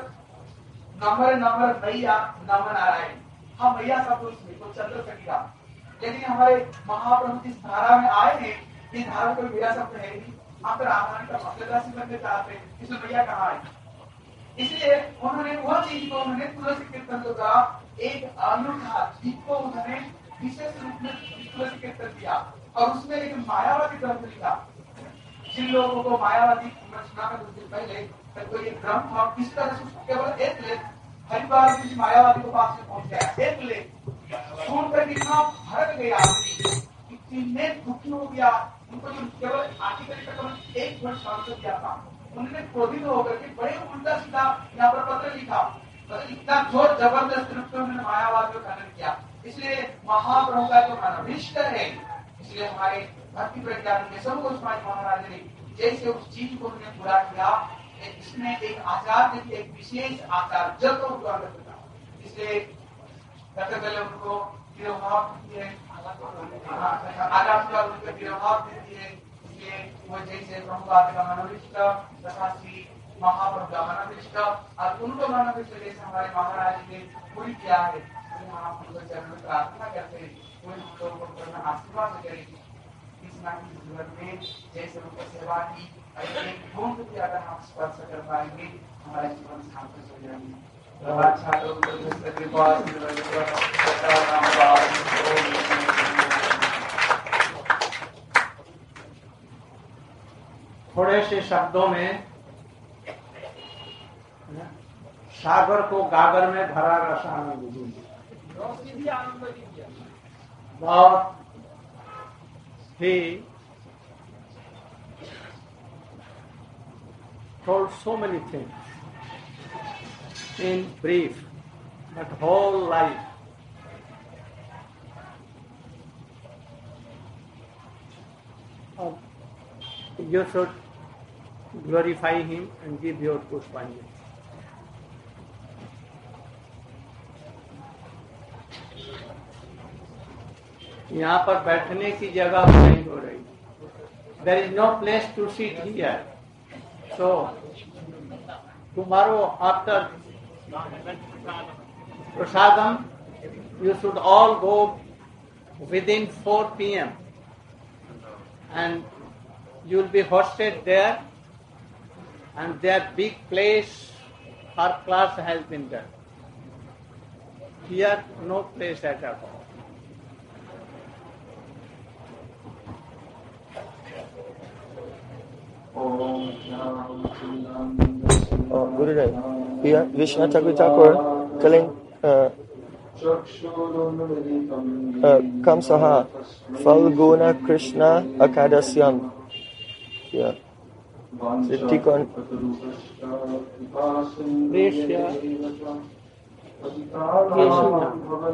नंबर नंबर मैया नमन नारायण हम मैया सब तो चंद्र सकीरा, लेकिन हमारे महाप्रभु जिस धारा में आए हैं इस धारा को मेरा शब्द है नहीं, हम तो रामायण का भक्तदासी बनने चाहते हैं, इसमें मैया कहाँ है? इसलिए उन्होंने वो चीज को उन्होंने तुलसी कीर्तन का एक अनूठा चीज को उन्होंने विशेष रूप में तुलसी कीर्तन दिया और उसमें एक मायावादी ग्रंथ लिखा। जिन लोगों को मायावादी सुना कर कुछ दिन पहले तो ये ग्रंथ था, किस तरह से केवल एक लेख हरिद्वार किसी मायावादी को पास में पहुंच गया, एक लेख सुनकर कितना भड़क गया आदमी, कितने दुखी हो गया। उनको जो केवल आर्टिकल का केवल एक वर्ष सांसद दिया था, उन्होंने क्रोधित होकर के बड़े उल्टा सीधा यहाँ पर पत्र लिखा, इतना जोर जबरदस्त रूप से उन्होंने मायावाद को खंडन किया। इसलिए महाप्रभु का जो अनिष्ट है, इसलिए हमारे भक्ति प्रज्ञा केशव गोस्वामी महाराज ने जैसे उस चीज को उन्होंने पूरा किया, इसमें एक आचार्य की एक विशेष आचार जल को स्वागत था। इसलिए सबसे पहले उनको गिरभाव देती है, आगामी का उनका गिरभाव देती है। इसलिए वो जैसे प्रभुपाद का मनोविष्ट तथा श्री महाप्रभु का मनोविष्ट और उनको मनोविष्ट जैसे हमारे महाराज ने पूरी किया है, महाप्रभु के चरण में प्रार्थना करते हैं, कोई हम लोगों को करना आशीर्वाद करेगी। कृष्णा की जीवन में जैसे उनकी सेवा की एक बूंद भी अगर हम स्पर्श कर पाएंगे हमारा जीवन सार्थक हो जाएगा। थोड़े से शब्दों में सागर को गागर में भरा रसायन बहुत ही told so many things in brief, but whole life. Uh, you should glorify him and give your Pushpanjali. यहाँ पर बैठने की जगह नहीं हो रही. There is no place to sit here. So tomorrow after prasadam, you should all go within four p.m. and you will be hosted there, and their big place for class has been done. Here no place at all. Oh, Gurudev, here Vishnu Thakur Thakur telling uh, uh, Kamsaha Falguna Krishna Akadasyam. Yeah. Tikon. Preshya Keshuna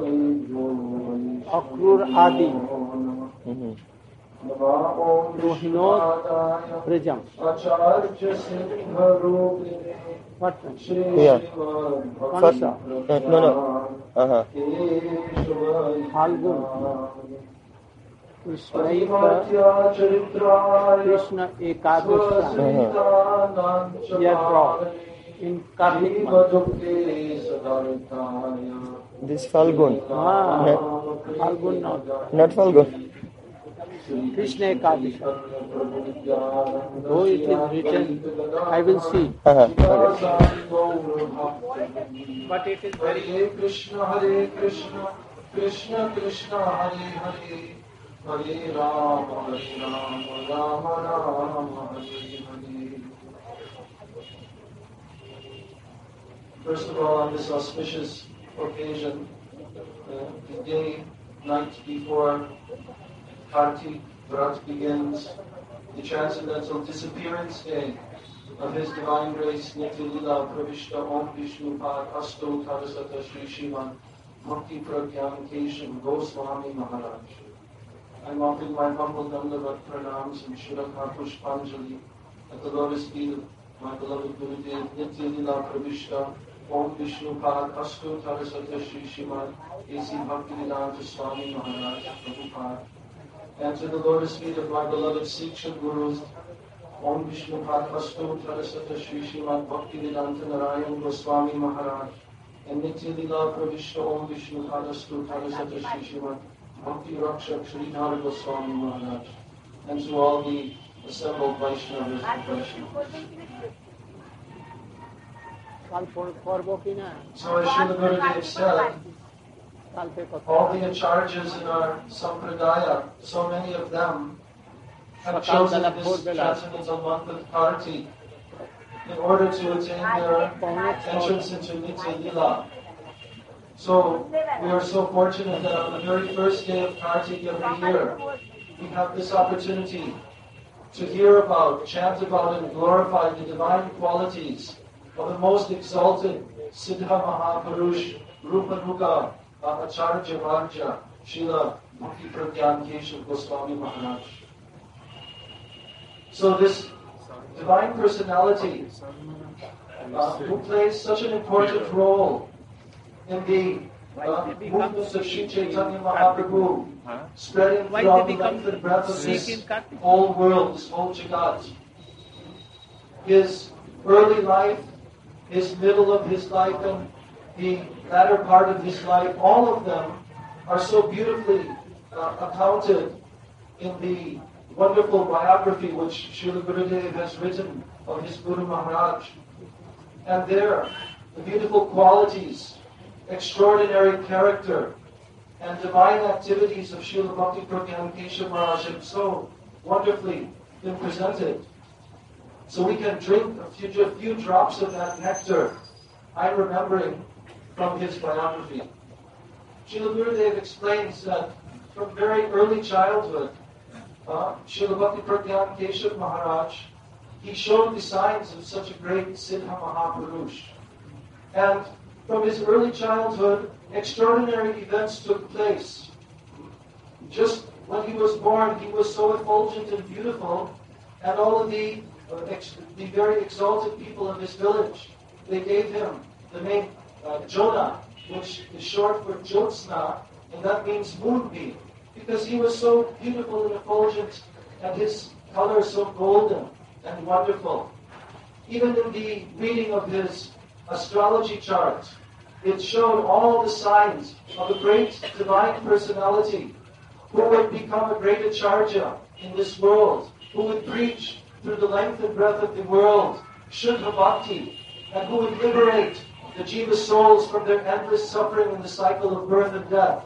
Akrur Adi Mm-hmm. Rohinod Prijam. What? Yeah. Kansa. Uh, no, no. Uh-huh. Falgun. Krishna Krishna Ekadasya. Uh-huh. They are brought in Kartik month. This Falgun. Ah, Not, Falgun not. not Falgun. Krishna Ekadasya. Though it is written, I will see. Uh-huh. Okay. But it is very Hare Krishna, Hare Krishna, Krishna Krishna, Hare Hare, Hare Rama, Hare Rama, Rama Rama, Hare Hare. First of all, on this auspicious occasion, uh, the day, night before Kartik Vrat begins, the transcendental disappearance day of His Divine Grace Nitya Lila Pravishta Om Vishnu Pad Asto Tarasata Shri Shivan Mukti Pragyan Keshav Goswami Maharaj. I'm offering my humble Dandavat pranams and Shuraka Pushpanjali at the lotus feet of my beloved Gurudev Nitya Lila Pravishta Om Vishnu Pad Asto Tarasata Shri Shivan A C Bhaktivedanta Swami Maharaj Prabhupada, and to the lotus feet of my beloved Siksha Gurus Om Vishnu Pad Asto Tarasata Shri Srimad Bhaktivedanta Narayan Goswami Maharaj, and Nitya Lila Pravishta Om Vishnu Pad Asto Tarasata Shri Srimad Bhakti Rakshak Sridhar Goswami Maharaj, and to all the assembled Vaishnavas and Vaishnavas. So as Srila Gurudev said, all the acharyas in our sampradaya, so many of them have chosen this transcendental month of Kartik in order to attain their entrance into Nitya Lila. So we are so fortunate that on the very first day of Kartik every year, we have this opportunity to hear about, chant about, and glorify the divine qualities of the most exalted Siddha Mahapurush, Rupa Nuga, Acharya Vajja, Srila Bhakti Pragyan Keshav Goswami Maharaj. So this divine personality uh, who plays such an important role in the uh, movements of Sri Chaitanya Mahaprabhu, spreading throughout the length and breadth of this whole world, this whole Jagat. His early life, his middle of his life, and the latter part of his life, all of them are so beautifully uh, accounted in the wonderful biography which Srila Gurudev has written of his Guru Maharaj. And there, the beautiful qualities, extraordinary character, and divine activities of Srila Bhakti Pragyan Keshav Maharaj have so wonderfully been presented. so we can drink a few, a few drops of that nectar. I'm remembering from his biography. Srila Gurudev explains that from very early childhood, uh, Srila Bhakti Pragyan Keshav Maharaj, he showed the signs of such a great Siddha Mahapurush. And from his early childhood, extraordinary events took place. Just when he was born, he was so effulgent and beautiful, and all of the, uh, ex- the very exalted people of his village, they gave him the name uh, Jonah, which is short for Jyotsna, and that means moonbeam, because he was so beautiful and effulgent, and his color so golden and wonderful. Even in the reading of his astrology chart, it showed all the signs of a great divine personality who would become a great acharya in this world, who would preach through the length and breadth of the world Shuddha Bhakti, and who would liberate the jiva souls from their endless suffering in the cycle of birth and death.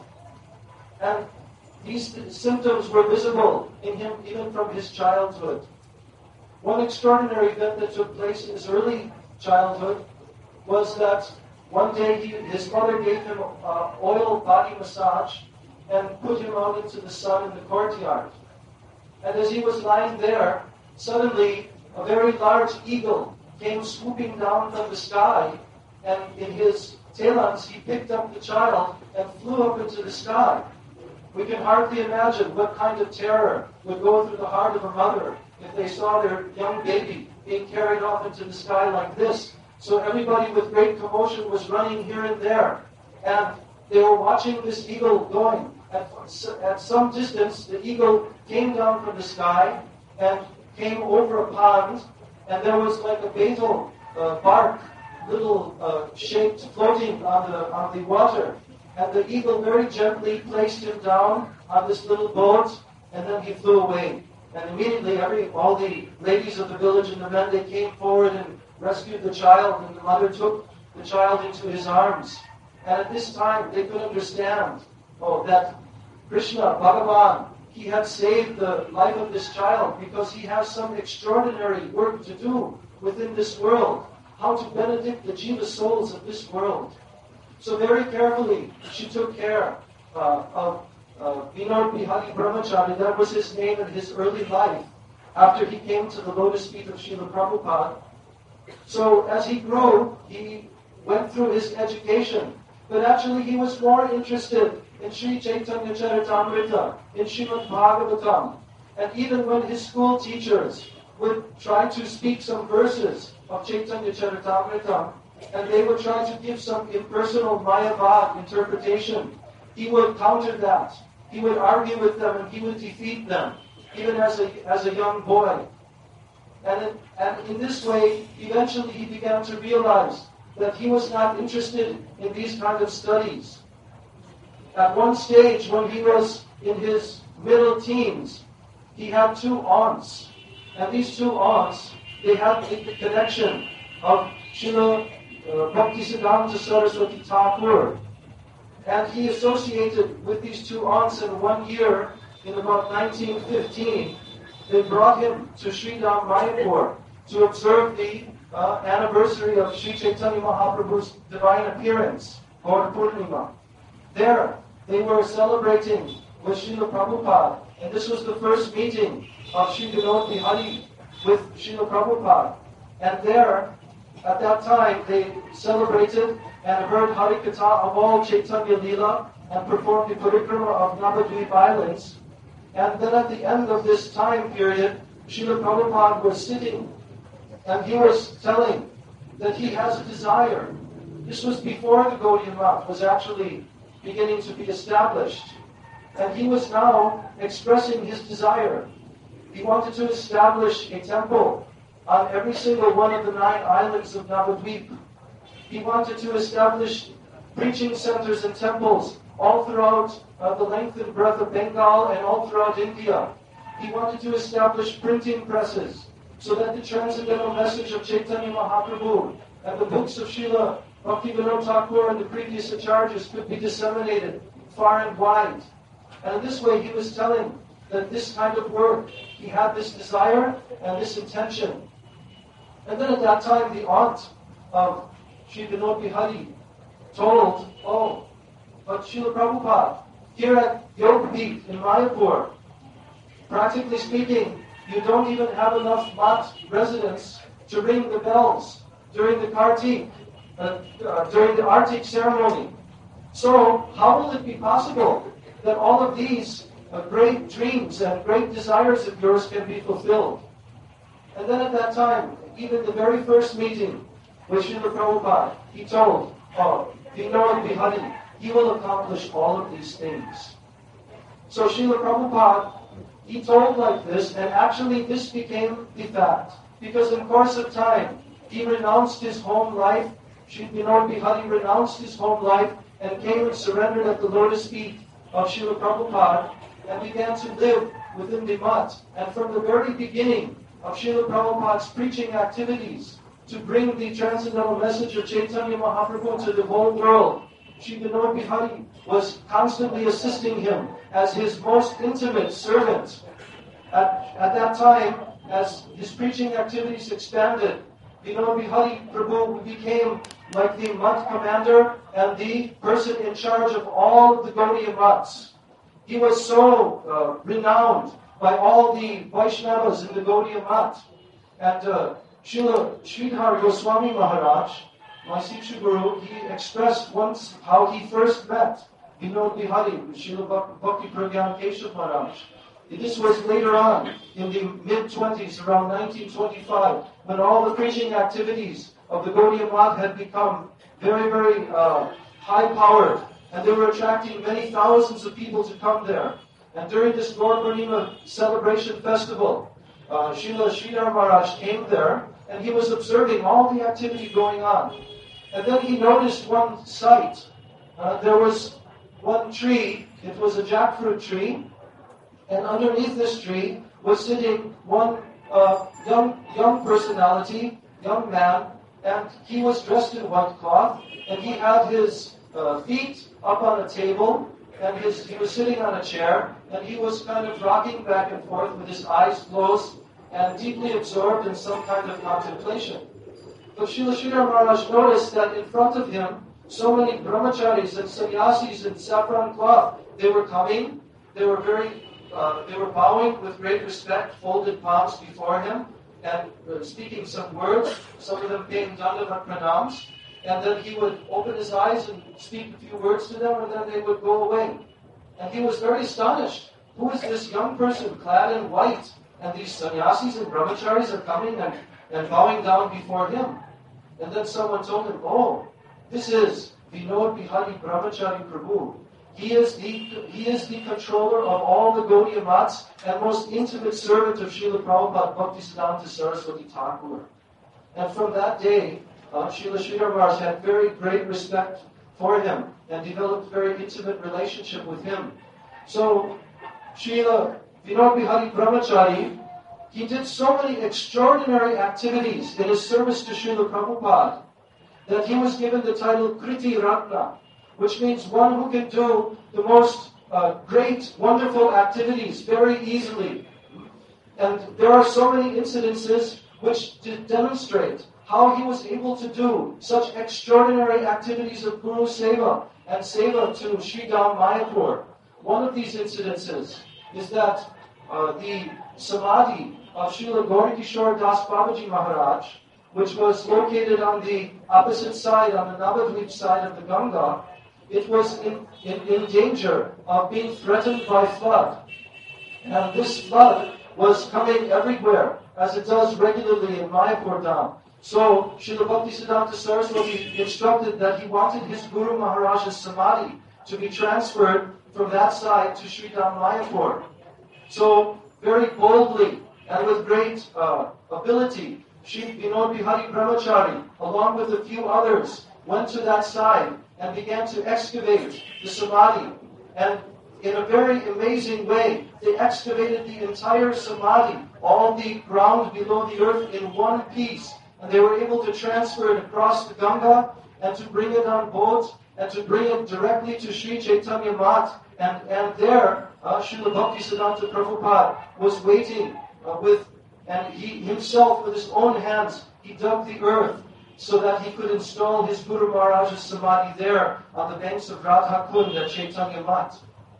And these symptoms were visible in him even from his childhood. One extraordinary event that took place in his early childhood was that one day he, his mother gave him uh, oil body massage and put him out into the sun in the courtyard. And as he was lying there, suddenly a very large eagle came swooping down from the sky, and in his talons he picked up the child and flew up into the sky. We can hardly imagine what kind of terror would go through the heart of a mother if they saw their young baby being carried off into the sky like this. So everybody with great commotion was running here and there, and they were watching this eagle going. At, at some distance, the eagle came down from the sky and came over a pond, and there was like a betel uh, bark, little uh, shaped floating on the on the water. And the eagle very gently placed him down on this little boat, and then he flew away. And immediately, every all the ladies of the village and the men, they came forward and rescued the child, and the mother took the child into his arms. And at this time, they could understand, oh, that Krishna, Bhagavan, he had saved the life of this child because he has some extraordinary work to do within this world, how to benedict the jiva souls of this world. So very carefully, she took care uh, of uh, Vinod Bihari Brahmachari. That was his name in his early life, after he came to the lotus feet of Srila Prabhupada. So as he grew, he went through his education, but actually he was more interested in Sri Chaitanya Charitamrita, in Srimad Bhagavatam. And even when his school teachers would try to speak some verses of Chaitanya Charitamrita, and they would try to give some impersonal Mayavad interpretation, he would counter that. He would argue with them and he would defeat them, even as a, as a young boy. And in, and in this way, eventually he began to realize that he was not interested in these kind of studies. At one stage, when he was in his middle teens, he had two aunts. And these two aunts, they had the connection of Srila uh, Bhaktisiddhanta Saraswati Thakur. And he associated with these two aunts, in one year, in about nineteen fifteen, they brought him to Sridham Mayapur to observe the uh, anniversary of Sri Chaitanya Mahaprabhu's divine appearance, Gaur Purnima. There, they were celebrating with Srila Prabhupada, and this was the first meeting of Sri Vinod Bihari with Srila Prabhupada. And there, at that time, they celebrated and heard Harikatha of all Chaitanya Leela and performed the parikrama of Navadvip Islands. And then at the end of this time period, Srila Prabhupada was sitting, and he was telling that he has a desire. This was before the Gaudiya Math was actually beginning to be established. And he was now expressing his desire. He wanted to establish a temple on every single one of the nine islands of Navadvip. He wanted to establish preaching centers and temples all throughout uh, the length and breadth of Bengal and all throughout India. He wanted to establish printing presses so that the transcendental message of Chaitanya Mahaprabhu and the books of Srila Bhaktivinoda Thakur and the previous acharyas could be disseminated far and wide. And in this way, he was telling that this kind of work, he had this desire and this intention. And then at that time, the aunt of Sri Vinod Bihari told, oh, but Srila Prabhupada, here at Yoga Peeth in Mayapur, practically speaking, you don't even have enough mat residents to ring the bells during the Kartik, uh, uh, during the Artik ceremony. So how will it be possible that all of these uh, great dreams and great desires of yours can be fulfilled? And then at that time, even the very first meeting with Srila Prabhupada, he told, oh, Vinod Bihari, he will accomplish all of these things. So Srila Prabhupada, he told like this, and actually this became the fact. Because in course of time, he renounced his home life, Sri Vinod Bihari renounced his home life, and came and surrendered at the lotus feet of Srila Prabhupada, and began to live within the Mat. And from the very beginning of Srila Prabhupada's preaching activities, to bring the transcendental message of Chaitanya Mahaprabhu to the whole world, Sri Vinod Bihari was constantly assisting him as his most intimate servant. At, at that time, as his preaching activities expanded, Vinod Bihari Prabhu became like the Mat commander and the person in charge of all the Gaudiya Mats. He was so uh, renowned by all the Vaishnavas in the Gaudiya Mat. And uh, Srila Sridhar Goswami Maharaj, my Siksha Guru, he expressed once how he first met Vinod Bihari with Srila Bhakti Pragyan Keshav Maharaj. This was later on, in the mid-twenties, around nineteen twenty-five, when all the preaching activities of the Gaudiya Mat had become very, very uh, high-powered, and they were attracting many thousands of people to come there. And during this Gaur Purnima celebration festival, uh, Srila Sridhar Maharaj came there, and he was observing all the activity going on. And then he noticed one sight. Uh, there was one tree, it was a jackfruit tree, and underneath this tree was sitting one uh, young young personality, young man, and he was dressed in white cloth, and he had his uh, feet up on a table, and his, he was sitting on a chair, and he was kind of rocking back and forth with his eyes closed and deeply absorbed in some kind of contemplation. But Srila Sridhar Maharaj noticed that in front of him, so many brahmacharis and sannyasis in saffron cloth, they were coming, they were very Uh, they were bowing with great respect, folded palms before him, and uh, speaking some words, some of them paying dandavat pranams, and then he would open his eyes and speak a few words to them, and then they would go away. And he was very astonished. Who is this young person clad in white? And these sannyasis and brahmacharis are coming and, and bowing down before him. And then someone told him, oh, this is Vinod Bihari Brahmachari Prabhu. He is the he is the controller of all the Gaudiya Mats and most intimate servant of Srila Prabhupada Bhaktisiddhanta Saraswati Thakur. And from that day, uh, Srila Sridhar Maharaj had very great respect for him and developed a very intimate relationship with him. So, Srila Vinod Bihari Brahmachari, he did so many extraordinary activities in his service to Srila Prabhupada that he was given the title Kriti Ratna, which means one who can do the most uh, great, wonderful activities very easily. And there are so many incidences which demonstrate how he was able to do such extraordinary activities of Guru Seva and Seva to Sri Dham Mayapur. One of these incidences is that uh, the Samadhi of Srila Gaurikishore Das Babaji Maharaj, which was located on the opposite side, on the Navadvip side of the Ganga, it was in, in, in danger of being threatened by flood. And this flood was coming everywhere, as it does regularly in Mayapur Dham. So, Srila Bhaktisiddhanta Saraswati instructed that he wanted his Guru Maharaj's Samadhi to be transferred from that side to Sri Dham Mayapur. So, very boldly and with great uh, ability, Sri Vinod Bihari Brahmachari, along with a few others, went to that side and began to excavate the Samadhi. And in a very amazing way, they excavated the entire Samadhi, all the ground below the earth in one piece. And they were able to transfer it across the Ganga and to bring it on boats and to bring it directly to Sri Chaitanya Mat. And, and there, uh, Srila Bhaktisiddhanta Prabhupada was waiting uh, with, and he himself with his own hands, he dug the earth so that he could install his Guru Maharaj's Samadhi there on the banks of Radha Kund at Chaitanya Mat.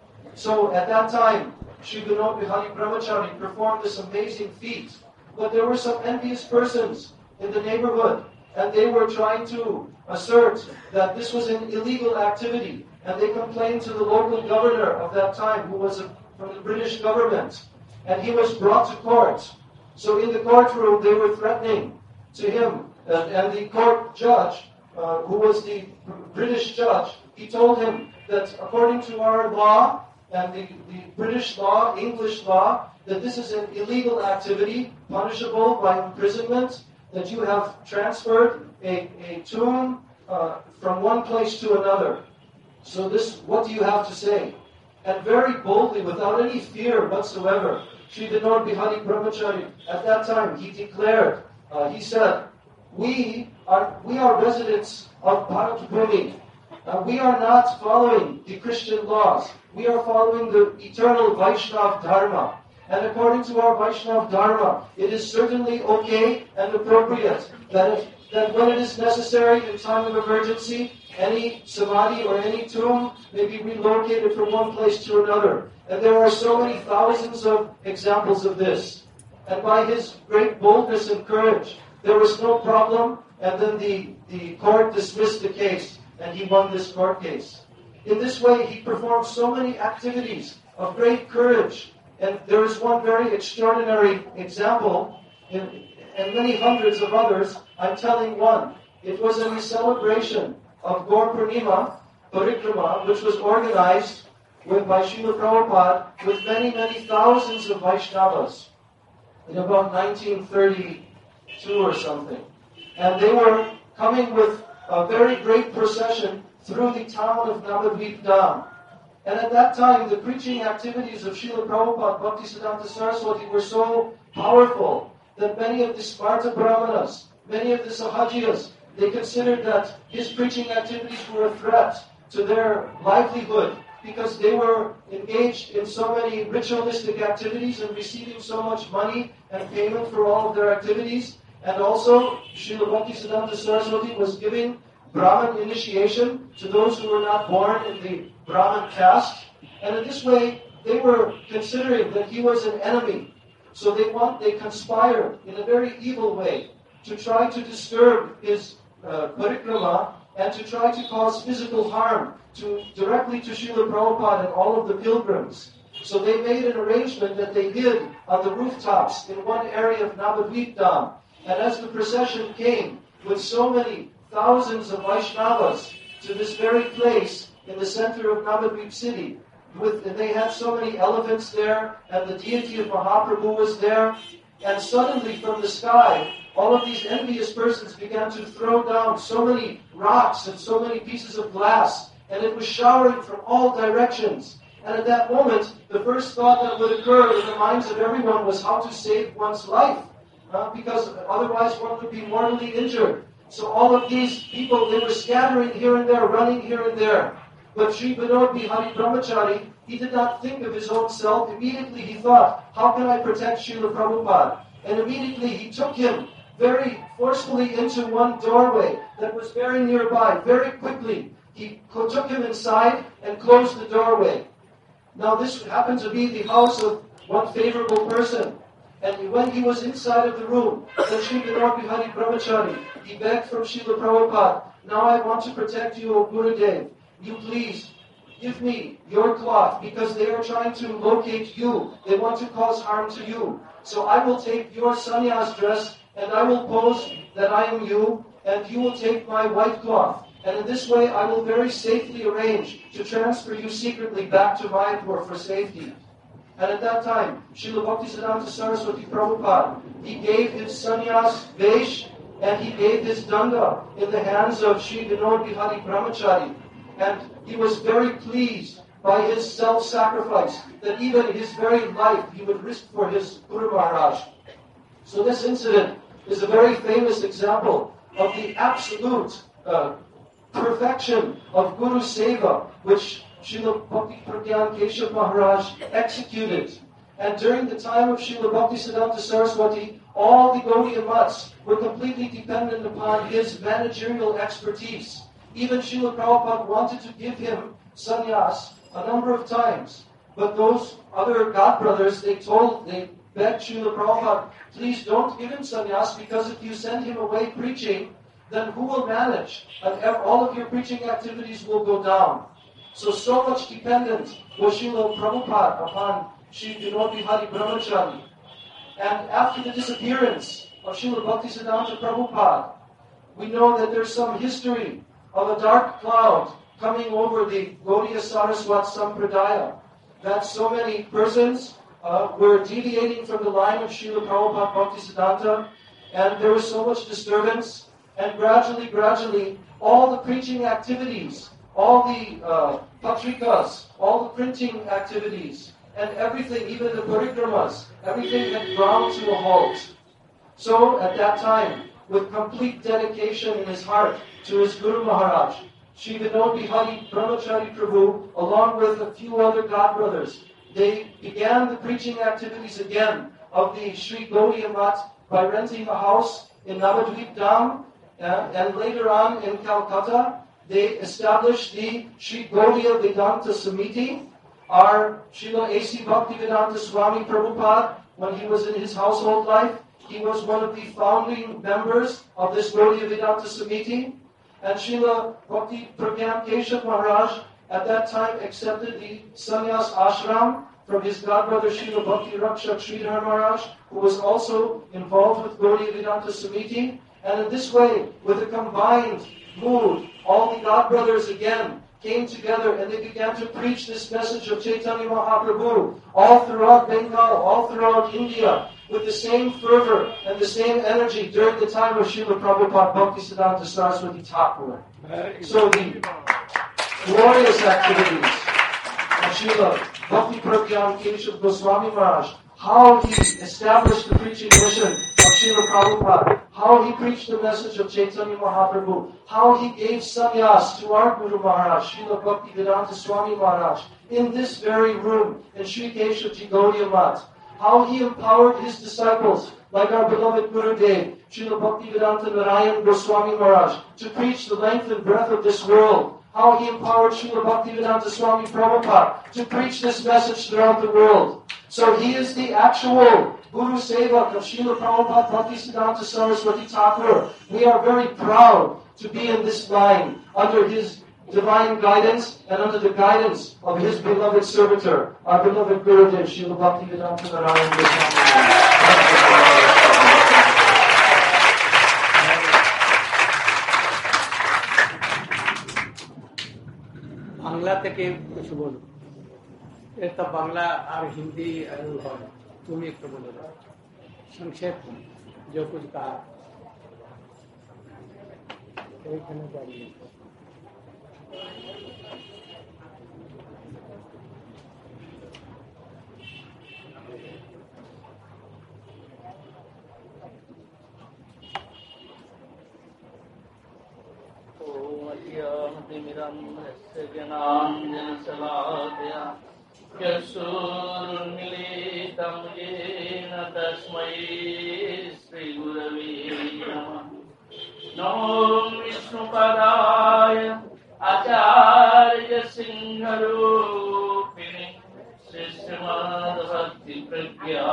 So at that time, Sri Vinod Bihari Brahmachari performed this amazing feat. But there were some envious persons in the neighborhood, and they were trying to assert that this was an illegal activity. And they complained to the local governor of that time, who was a, from the British government. And he was brought to court. So in the courtroom, they were threatening to him. And, and the court judge, uh, who was the British judge, he told him that according to our law, and the, the British law, English law, that this is an illegal activity, punishable by imprisonment, that you have transferred a, a tomb uh, from one place to another. So this, what do you have to say? And very boldly, without any fear whatsoever, Sri Vinod Bihari Brahmachari, at that time, he declared, uh, he said, we are, we are residents of Bharat Bhumi. Uh, we are not following the Christian laws. We are following the eternal Vaishnav Dharma. And according to our Vaishnav Dharma, it is certainly okay and appropriate that, if, that when it is necessary in time of emergency, any samadhi or any tomb may be relocated from one place to another. And there are so many thousands of examples of this. And by his great boldness and courage, there was no problem, and then the, the court dismissed the case, and he won this court case. In this way, he performed so many activities of great courage. And there is one very extraordinary example, in, and many hundreds of others. I'm telling one. It was in the celebration of Gaur Purnima, Parikrama, which was organized with, by Srila Prabhupada with many, many thousands of Vaishnavas in about nineteen thirty-two or something. And they were coming with a very great procession through the town of Navadvip Dham. And at that time, the preaching activities of Srila Prabhupada, Bhaktisiddhanta Saraswati were so powerful that many of the Sparta Brahmanas, many of the Sahajiyas, they considered that his preaching activities were a threat to their livelihood because they were engaged in so many ritualistic activities and receiving so much money and payment for all of their activities. And also, Srila Bhaktisiddhanta Saraswati was giving Brahman initiation to those who were not born in the Brahman caste. And in this way, they were considering that he was an enemy. So they want, they conspired in a very evil way to try to disturb his uh, parikrama and to try to cause physical harm to directly to Srila Prabhupada and all of the pilgrims. So they made an arrangement that they hid on the rooftops in one area of Navadvip Dham. And as the procession came with so many thousands of Vaishnavas to this very place in the center of Navadvip city, with, and they had so many elephants there, and the deity of Mahaprabhu was there, and suddenly from the sky, all of these envious persons began to throw down so many rocks and so many pieces of glass, and it was showering from all directions. And at that moment, the first thought that would occur in the minds of everyone was how to save one's life, uh, because otherwise one would be mortally injured. So all of these people, they were scattering here and there, running here and there. But Sri Vinod Bihari Brahmachari, he did not think of his own self. Immediately he thought, how can I protect Srila Prabhupada? And immediately he took him very forcefully into one doorway that was very nearby. Very quickly, he took him inside and closed the doorway. Now this happened to be the house of one favorable person. And when he was inside of the room, then Sri Vinod Bihari Brahmachari, he begged from Srila Prabhupada, now I want to protect you, O Gurudev. You please give me your cloth because they are trying to locate you. They want to cause harm to you. So I will take your sannyas dress and I will pose that I am you, and you will take my white cloth. And in this way I will very safely arrange to transfer you secretly back to Mayapur for safety. And at that time, Srila Bhaktisiddhanta Saraswati Prabhupada, he gave his sannyas vesh and he gave his danda in the hands of Sri Vinod Bihari Brahmachari. And he was very pleased by his self-sacrifice, that even his very life he would risk for his Guru Maharaj. So this incident is a very famous example of the absolute uh, perfection of Guru Seva, which Srila Bhakti Pragyan Keshav Maharaj executed. And during the time of Srila Bhaktisiddhanta Saraswati, all the Gaudiya Mats were completely dependent upon his managerial expertise. Even Srila Prabhupada wanted to give him sannyas a number of times. But those other godbrothers, they told, they begged Srila Prabhupada, please don't give him sannyas, because if you send him away preaching, then who will manage? And all of your preaching activities will go down. So, so much dependent was Srila Prabhupada upon Sri Vinod Bihari Brahmachari. And after the disappearance of Srila Bhaktisiddhanta Prabhupada, we know that there's some history of a dark cloud coming over the Gaudiya Saraswat Sampradaya, that so many persons uh, were deviating from the line of Srila Prabhupada Bhaktisiddhanta, and there was so much disturbance, and gradually, gradually, all the preaching activities, all the uh, patrikas, all the printing activities, and everything, even the parikramas, everything had ground to a halt. So, at that time, with complete dedication in his heart to his Guru Maharaj, Sri Vinod Bihari Brahmachari Prabhu, along with a few other godbrothers, they began the preaching activities again of the Sri Gaudiya Mat by renting a house in Navadvip Dham, uh, and later on in Calcutta, they established the Sri Gaudiya Vedanta Samiti. Our Srila A C Bhaktivedanta Swami Prabhupada, when he was in his household life, he was one of the founding members of this Gaudiya Vedanta Samiti. And Srila Bhakti Pragyan Keshav Maharaj at that time accepted the sannyas ashram from his godbrother Srila Bhakti Rakshak Sridhar Maharaj, who was also involved with Gaudiya Vedanta Samiti. And in this way, with a combined mood, all the godbrothers again came together and they began to preach this message of Chaitanya Mahaprabhu all throughout Bengal, all throughout India, with the same fervor and the same energy during the time of Srila Prabhupada Bhaktisiddhanta Saraswati Thakur. So the glorious activities of Srila Bhakti Pragyan Keshav Goswami Maharaj, how he established the preaching mission of Srila Prabhupada, how he preached the message of Chaitanya Mahaprabhu, how he gave sannyas to our Guru Maharaj, Srila Bhaktivedanta Swami Maharaj, in this very room, in Sri Keshavji Gaudiya Mat, how he empowered his disciples, like our beloved Gurudev, Srila Bhaktivedanta Narayan Goswami Maharaj, to preach the length and breadth of this world, how he empowered Srila Bhaktivedanta Swami Prabhupada to preach this message throughout the world. So he is the actual Guru Sevak of Srila Prabhupada Bhaktisiddhanta Saraswati Thakur. We are very proud to be in this line under his divine guidance and under the guidance of his beloved servitor, our beloved Gurudev, Srila Bhaktivedanta Narayan Goswami. Bangla থেকে কিছু বলো, এর তো বাংলা আর হিন্দি আর হয়, তুমি একটু বলে দাও সংক্ষেপ जो कुछ कहा এইখানে দাঁড়িয়ে। चक्षुर्मिलितं येन तस्मै श्रीगुरवे नमः। नमो विष्णुपदाय आचार्यसिंहरूपिणे श्रीश्रीमद्भक्तिप्रज्ञा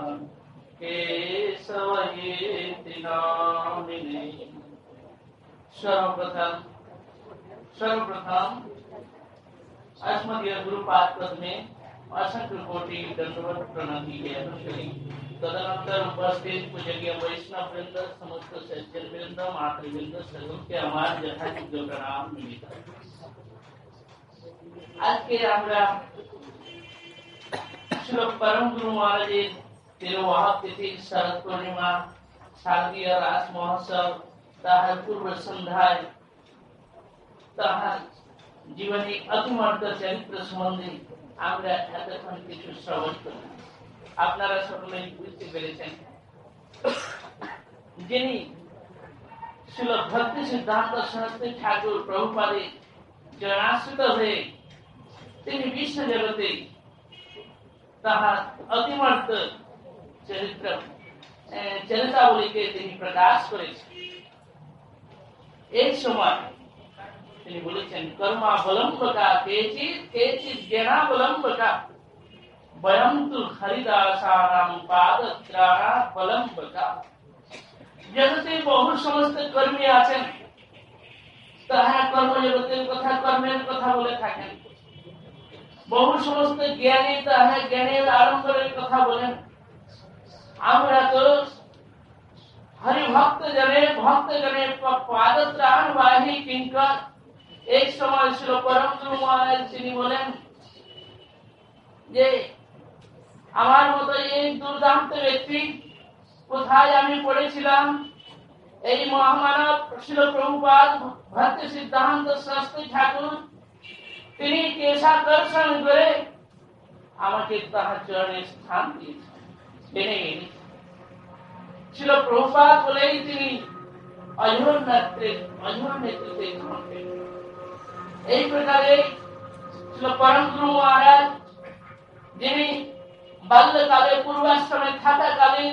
केशवयेति नामिने। सर्वप्रथम सर्वप्रथम अस्मदीय गुरुपाद पद में असंख्य कोटि दंडवत प्रणति है। तदनंतर उपस्थित पूजनीय वैष्णव वृंद, समस्त सज्जन वृंद, मातृवृंद सबके আমার যথাযোগ্য প্রণাম নিবেদন। আজকে আমরা শ্রী পরম গুরু মহারাজের তিরোভাব তিথি শরৎ পূর্ণিমা শারদীয় রাস মহোৎসব তাহার পূর্ব সন্ধ্যায় তাহার জীবনে অতিমর্ত চরিত্র সম্বন্ধে আমরা এতক্ষণ কিছু শ্রবণ করলাম। আপনারা সকলেই বুঝতে পেরেছেন যিনি শ্রীল ভক্তি সিদ্ধান্ত সরস্বতী ঠাকুর প্রভুপাদের জনাশ্রিত হয়ে তিনি বিশ্ব জগতে তাহার অতিমর্ত চরিত্র চরিতাবলীকে তিনি প্রকাশ করেছেন। এই সময় তিনি বলেছেন কর্মাবলম্বকা কেচিৎ কেচিৎ জ্ঞানাবলম্বকা বয়ম তু হরিদাসানাম পাদত্রাণাবলম্বকা। জগতে বহু সমস্ত কর্মী আছেন, তাহারা কর্মজগতের কথা কর্মের কথা বলে থাকেন। বহু সমস্ত জ্ঞানী তাহারা জ্ঞানের আড়ম্বরের কথা বলেন। আমরা তো হরিভক্ত জনে ভক্ত জনে পাদত্রাণবাহী কিঙ্কর। এক সময় ছিল পরম গুরু মহারাজ, তিনি বলেন যে আমার মতো এই দুর্দান্ত ব্যক্তি কোথায় আমি পড়েছিলাম, এই মহামানব ছিল প্রভুপাদ ভক্তি সিদ্ধান্ত শাস্ত্রী ঠাকুর, তিনি কেশাকর্ষণ করে আমাকে তাহার চরণে স্থান দিয়েছেন, টেনে এনেছেন। ছিল প্রভুপাদ বলেই তিনি অঝোর নেত্রে অঝোর নেতৃত্বে থাকেন। এই প্রকারে ছিল পরম গুরু মহারাজ, যিনি বাল্যকালে পূর্বাশ্রমে থাকাকালীন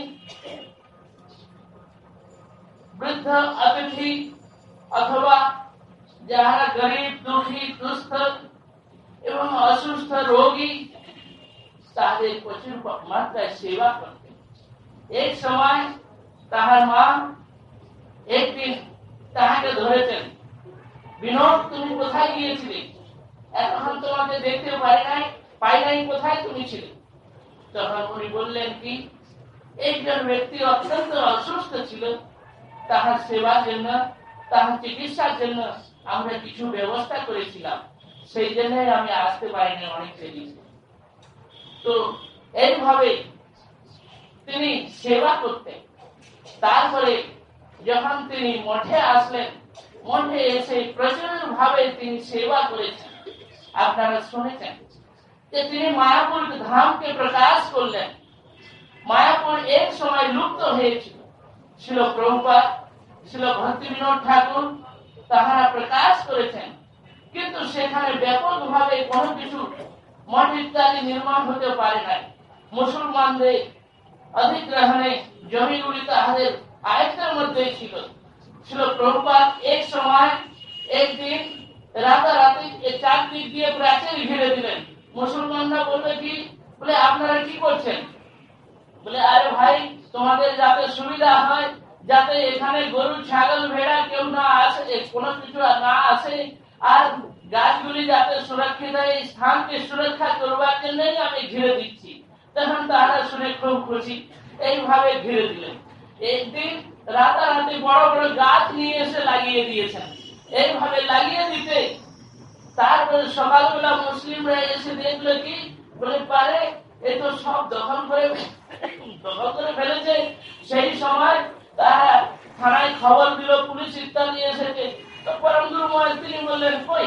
বৃদ্ধ অতিথি অথবা যাহারা গরিব দুঃখী দুস্থ এবং অসুস্থ রোগী তাদের প্রচুর মাত্রায় সেবা করতেন। এক সময় তাহার মা একদিন তাহাকে ধরেছেন, বিনোদ তুমি কোথায় গিয়েছিলে, এখন তোমাকে দেখতে পাই নাই পাই নাই কোথায় তুমি ছিলে? তখন উনি বললেন কি, একজন ব্যক্তি অত্যন্ত অসুস্থ ছিল, তাহার সেবার জন্য তাহার চিকিৎসার জন্য আমরা কিছু ব্যবস্থা করেছিলাম, সেই জন্য আমি আসতে পারিনি, অনেক দেরি। তো এইভাবে তিনি সেবা করতেন। তারপরে যখন তিনি মঠে আসলেন, মঠে এসে প্রচুর ভাবে তিনি সেবা করেছেন। আপনারা শুনেছেন যে তিনি মায়াপুর ধামকে প্রকাশ করলেন। মায়াপুর এক সময় লুপ্ত হয়েছিল, ছিল প্রভুপাদ ছিল ভক্তি বিনোদ ঠাকুর তাহারা প্রকাশ করেছেন, কিন্তু সেখানে ব্যাপক ভাবে কোনো কিছু মঠ ইত্যাদি নির্মাণ হতে পারে নাই। মুসলমানদের অধিগ্রহণে জমিগুলি তাহাদের আয়ত্তের মধ্যে ছিল। ছিল প্রভুপাদ এক সময় একদিন রাতারাতি চারদিক দিয়ে প্রাচীর ঘিরে দিলেন। মুসলমানরা বলবে কি, বলে আপনারা কি করছেন? বলে আরে ভাই, তোমাদের যাতে সুবিধা হয়, যাতে এখানে গরু ছাগল ভেড়া কেউ না আসে, কোনো কিছু না আসে, আর গাছগুলি যাতে সুরক্ষিত, এই স্থানকে সুরক্ষা করবার জন্যই আমি ঘিরে দিচ্ছি। তখন তারা শুনে খুব খুশি, এইভাবে ঘিরে দিলেন। একদিন রাতারাতি বড় বড় গাছ নিয়ে এসে লাগিয়ে দিয়েছেন। এইভাবে লাগিয়ে দিতে তারপরে সকালবেলা মুসলিমরা এসে দেখলো কি, বলে পারে এ তো সব দখল করে দখল করে ফেলেছে। সেই সময় তারা থানায় খবর দিল, পুলিশ ইত্যাদি এসেছে। তো পরম গুরু মহারাজ তিনি বললেন, কই,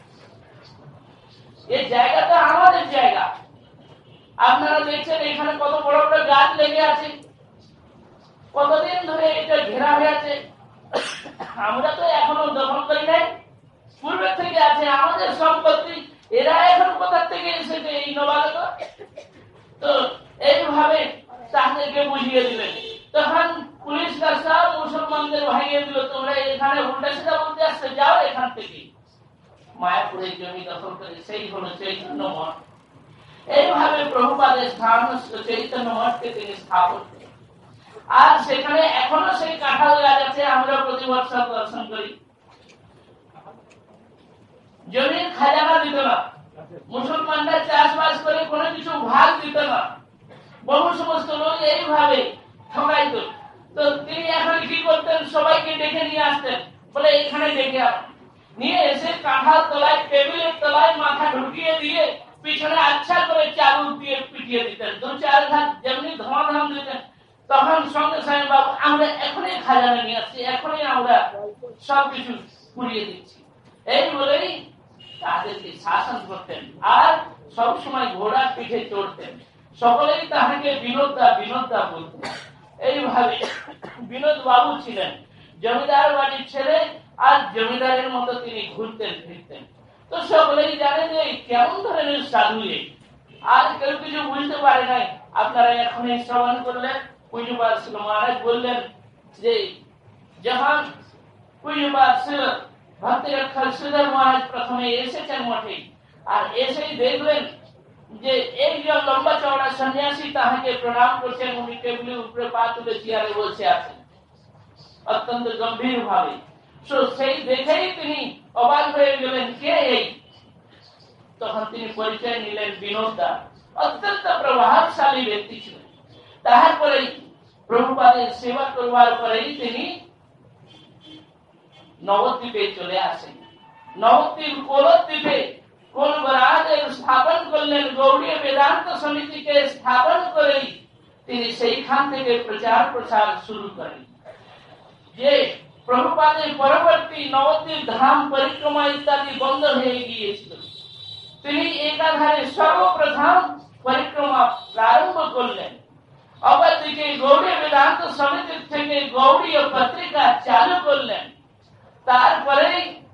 এই জায়গাটা আমাদের জায়গা, আপনারা দেখছেন এখানে কত বড় বড় গাছ লেগে আছে, কতদিন ধরে এটা ঘেরা হয়ে আছে, আমরা তো এখনো দখল করি নাই, পূর্বে থেকে আছে আমাদের সম্পত্তি, এরা এখন কোথা থেকে এসেছে এই নবাগত? তো এইভাবে তাদেরকে বুঝিয়ে দিলেন। তখন পুলিশরা সব মুসলমানদের ভাঙিয়ে দিল, তোমরা এখানে উল্টা সিধা বলতে আসছে, যাও এখান থেকে। মায়াপুরের জমি দখল করে সেই হলো চৈতন্য মঠ। এইভাবে প্রভুপাদের স্থান চৈতন্য মঠকে তিনি স্থাপন করেন। আর সেখানে এখনো সেই কাঁঠাল গাছ আছে, আমরা প্রতি বছর দর্শন করি। জমির খাজানা দিত না, মুসলমানরা চাষবাস করে কোনো কিছু ভাগ দিত না, বহু সমস্ত লোক এইভাবে ঠকাইত। তো তিনি এখন কি করতেন, সবাইকে ডেকে নিয়ে আসতেন, বলে এখানে ডেকে আসেন, নিয়ে এসে কাঁঠাল তলায় টেবিলের তলায় মাথা ঢুকিয়ে দিয়ে পিছনে আচ্ছা করে চাবুক দিয়ে পিটিয়ে দিতেন, দু চার ঘাট যেমনি ধমাধম দিতেন। তখন সঙ্গে সঙ্গে বাবু আমরা এখনই খাজানা নিয়ে আসছি, এখনই আমরা সবকিছু পুড়িয়ে দিচ্ছি, এই বলেই তাদেরকে শাসন করতেন। আর সবসময় ঘোড়ার পিঠে চড়তেন, সকলেই তাহাকে বিনোদদা বিনোদদা বলতেন। এইভাবে বিনোদ বাবু ছিলেন জমিদার বাড়ির ছেলে, আর জমিদারের মতো তিনি ঘুরতেন ফিরতেন। তো সকলেই জানে যে কেমন ধরনের সাধু, আর কেউ কিছু বুঝতে পারে নাই। আপনারা এখনই শ্রবণ করলেন, পূজ্যপাদ শ্রী মহারাজ বললেন যে যখন পূজ্যপাদ শ্রী ভক্তি রক্ষক শ্রীধর মহারাজ প্রথমে এসেছেন মঠে, আর এসেই দেখলেন যে একজন লম্বা চওড়া সন্ন্যাসী তাহাকে প্রণাম করছেন। উনি টেবিলের উপরে পা তুলে চেয়ারে বসে আছেন অত্যন্ত গম্ভীর ভাবে। সেই দেখেই তিনি অবাক হয়ে গেলেন, কে এই? তখন তিনি পরিচয় নিলেন বিনোদ দা, অত্যন্ত প্রভাবশালী ব্যক্তি ছিলেন। তারপরে প্রভুপাদের সেবা করবার পরেই তিনি নবদ্বীপে চলে আসেন। নবদ্বীপ কোলদ্বীপে কোলবরাজের স্থাপন করলেন। গৌড়ীয় বেদান্ত সমিতিকে স্থাপন করেই তিনি সেইখান থেকে প্রচার প্রসার শুরু করেন। যে প্রভুপাদের পরবর্তী নবদ্বীপ ধাম পরিক্রমা ইত্যাদি বন্ধ হয়ে গিয়েছিল, তিনি একাধারে সর্বপ্রথম পরিক্রমা প্রারম্ভ করলেন। অপরদিকে গৌড়ীয় বেদান্ত সমিতি থেকে গৌড়ীয় পত্রিকা চালু করলেন। তারপরে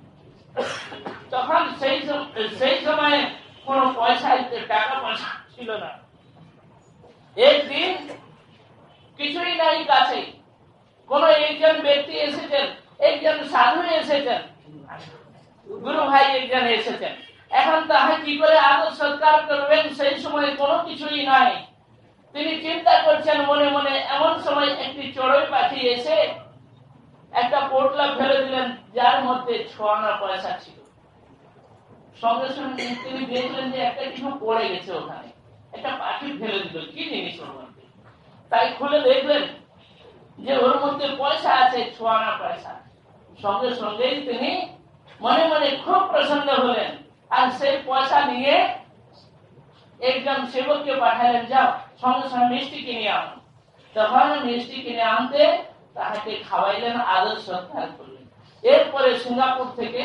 তখন সেই সেই সময়ে কোন পয়সা টাকা পয়সা ছিল না। একদিন কিছুই নাই কাছে, কোন একজন ব্যক্তি এসেছেন, একজন সাধু এসেছেন, গুরু ভাই একজন এসেছেন। এখন তাহা কি করে আদর সৎকার করবেন, সেই সময় কোনো কিছুই নাই। তিনি চিন্তা করছেন মনে মনে। এমন সময় একটি চড়ুই পাখি এসে একটা পোটলা ফেলে দিলেন, যার মধ্যে ছ আনা পয়সা ছিল। সঙ্গে সঙ্গে তিনি দেখলেন যে একটা কিছু পড়ে গেছে ওখানে, একটা পাখি ফেলে দিল, কি জিনিস ওর মধ্যে। তাই খুলে দেখলেন যে ওর মধ্যে পয়সা আছে, ছ আনা পয়সা। সঙ্গে সঙ্গেই তিনি মনে মনে খুব প্রসন্ন হলেন, আর সেই পয়সা নিয়ে একজন সেবককে পাঠালেন, যাও সঙ্গে সঙ্গে মিষ্টি কিনে আনো। তখন মিষ্টি কিনে আনতে তাহাকে খাওয়াইলেন, আদর সৎকার করলেন। এরপরে সিঙ্গাপুর থেকে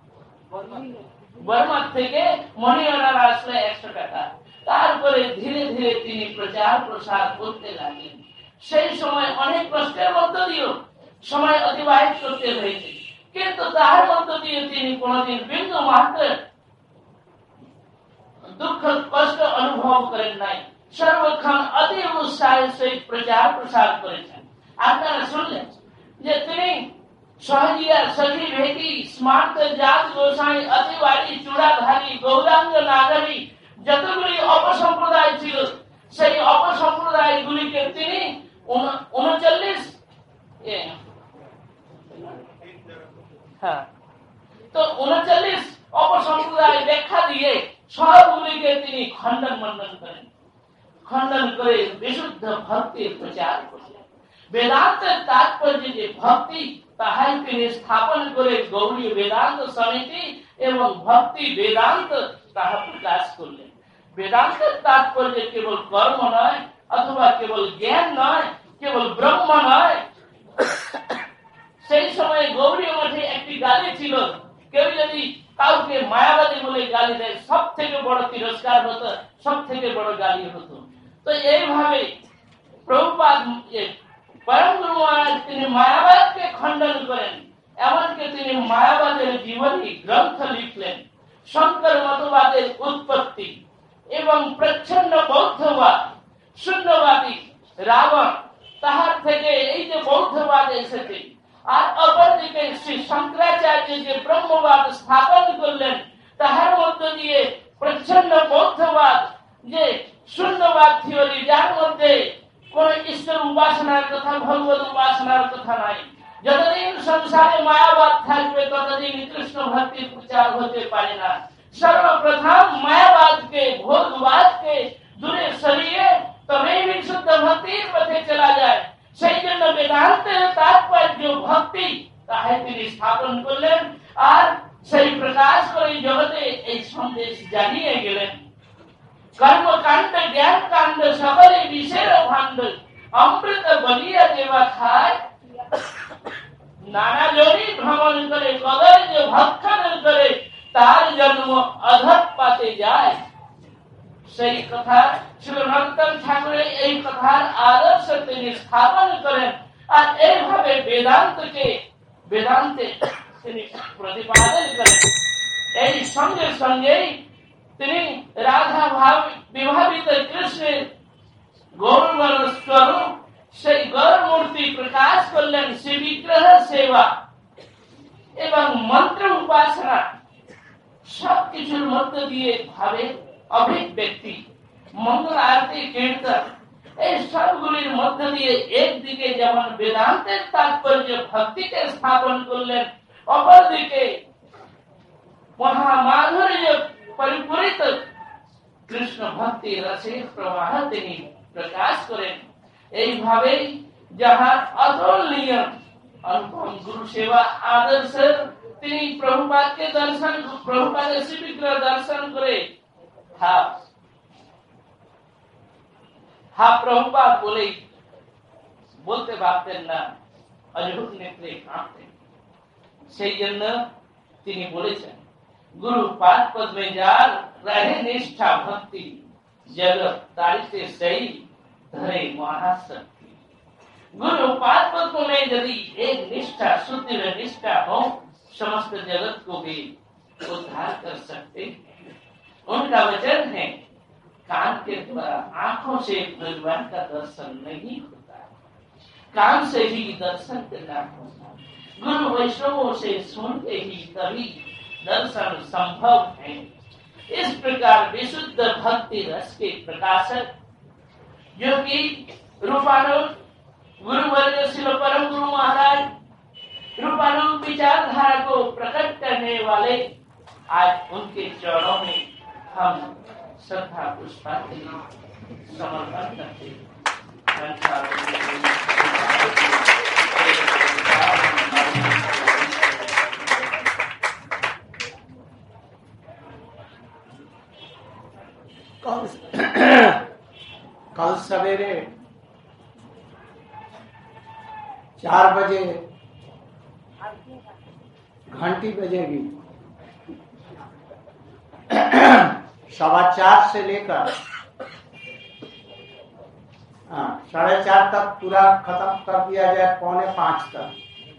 বর্মা থেকে মনি অর্ডার আসলে একশো টাকা। তারপরে ধীরে ধীরে তিনি প্রচার প্রসার করতে লাগলেন। সেই সময় অনেক কষ্টের মধ্য দিয়েও সময় অতিবাহিত করতে হয়েছে, কিন্তু তার মধ্য দিয়ে তিনি কোনদিন বিন্দু মাত্র দুঃখ কষ্ট অনুভব করেন নাই। সর্বক্ষণ অতি উৎসাহের সহিত প্রচার প্রসার করেছেন। আপনারা শুনলেন যে তিনি সহজিয়া সখী ভেটি স্মার্ত জাত গোসাই অতিবাড়ি চূড়াধারী গৌরাঙ্গ নাগরী যতগুলি অপসম্প্রদায় ছিল, সেই অপসম্প্রদায় গুলিকে তিনি উনচল্লিশ হ্যাঁ তো উনচল্লিশ অপসম্প্রদায় ব্যাখ্যা দিয়ে সবগুলিকে তিনি খণ্ডন মন্ডন করেন। খণ্ডন করে বিশুদ্ধ ভক্তির প্রচার করলেন। বেদান্তের তাৎপর্য যে ভক্তি, তাহাই তিনি স্থাপন করে গৌড়ীয় বেদান্ত সমিতি এবং ভক্তি বেদান্ত তাহা প্রকাশ করলেন। বেদান্তের তাৎপর্য কেবল কর্ম নয়, অথবা কেবল জ্ঞান নয়, কেবল ব্রহ্ম নয়। সেই সময় গৌড়ীয় মঠে একটি গালি ছিল, কেউ যদি কাউকে মায়াবাদী বলে গালি দেয়, সব থেকে বড় তিরস্কার হতো, সব থেকে বড় গালি হতো। তো এইভাবে প্রভুপাদ পরম গুরু মহারাজ তিনি মায়াবাদকে খণ্ডন করেন। এমনকি তিনি মায়াবাদের জীবনী গ্রন্থ লিখলেন। শঙ্কর মতবাদের উৎপত্তি এবং প্রচ্ছন্ন বৌদ্ধবাদ, শূন্যবাদী রাবণ, তাহার থেকে এই যে বৌদ্ধবাদ এসেছে। আর অপরদিকে শ্রী শঙ্করাচার্য যে ব্রহ্মবাদ স্থাপন করলেন, তাহার মধ্য দিয়ে প্রচ্ছন্ন বৌদ্ধবাদ, যে শূন্যবাদ থিওরি, যার মধ্যে কোন ঈশ্বর উপাসনার কথা, ভগবত উপাসনার কথা নাই। যতদিন সংসারে মায়াবাদ থাকবে, ততদিন কৃষ্ণ ভক্তির প্রচার হতে পারে না। সর্বপ্রথম মায়াবাদকে, ভোগবাদকে দূরে সরিয়ে তবেই বিশুদ্ধ ভক্তির পথে চলা যায়। সেই জন্য বেদান্তের তাৎপর্য ভক্তি, তাহাই তিনি স্থাপন করলেন। আর সেই প্রকাশ করে জগতে এই সন্দেশ জানিয়ে গেলেন। কর্মকাণ্ড জ্ঞান কাণ্ড সকলে বিষের ভাণ্ড, অমৃত বলিয়া দেবা খায়। নানা জনি ভ্রমণ করে কদর যে ভক্ষণ করে, তার জন্ম অধঃপাতে যায়। সেই কথা শ্রী নরোত্তম ঠাকুরের এই কথার আদর্শ তিনি স্থাপন করেন। আর এইভাবে বেদান্তকে বেদান্তে তিনি প্রতিপাদন করেন। এই সঙ্গে সঙ্গেই তিনি রাধা ভাব বিভাবিত কৃষ্ণের গৌরবর্ণ স্বরূপ সেই গৌর মূর্তি প্রকাশ করলেন শ্রী বিগ্রহ সেবা এবং মন্ত্র উপাসনা সবকিছুর মধ্য দিয়ে ভাবে অভিব্যক্তি মঙ্গল আরতি কীর্তন এই সবগুলির মধ্য দিয়ে একদিকে যেমন বেদান্তের তাৎপর্য ভক্তিকে স্থাপন করলেন, অপরদিকে মহামাধুর্য পরিপূরিত কৃষ্ণ ভক্তি রসের প্রবাহ তিনি প্রকাশ করেন। এইভাবেই যাহার অতুলনীয় অনুপম গুরু সেবা আদর্শ তিনি প্রভুপাদকে দর্শন প্রভুপাদের শ্রী বিগ্রহ দর্শন করে হা হা প্রভুপাদ বলেই বলতে পারতেন না, অদ্ভুত নেত্রে কাঁপতেন। সেই জন্য তিনি বলেছেন, गुरु पाद पद में जार रहे निष्ठा भक्ति जगत तारिते सही धरे महाशक्ति। गुरु पाद पद में यदि एक निष्ठा शुद्ध निष्ठा हो समस्त जगत को भी उद्धार कर सकते हैं। उनका वचन है, कान के द्वारा आंखों से भगवान का दर्शन नहीं होता, कान से ही दर्शन करना होता, गुरु वैष्णवों से सुन के ही तभी दर्शन संभव है। इस प्रकार विशुद्ध भक्ति रस के प्रकाशक जो कि रूपानुग गुरु वर्ग शिल परम गुरु महाराज रूपानुग विचारधारा को प्रकट करने वाले, आज उनके चरणों में हम श्रद्धा पुष्पांजलि समर्पण करते हैं। कल कल सवेरे चार बजे घंटी बजेगी, सवा चार से लेकर साढ़े चार तक पूरा खत्म कर दिया जाए, पौने पांच तक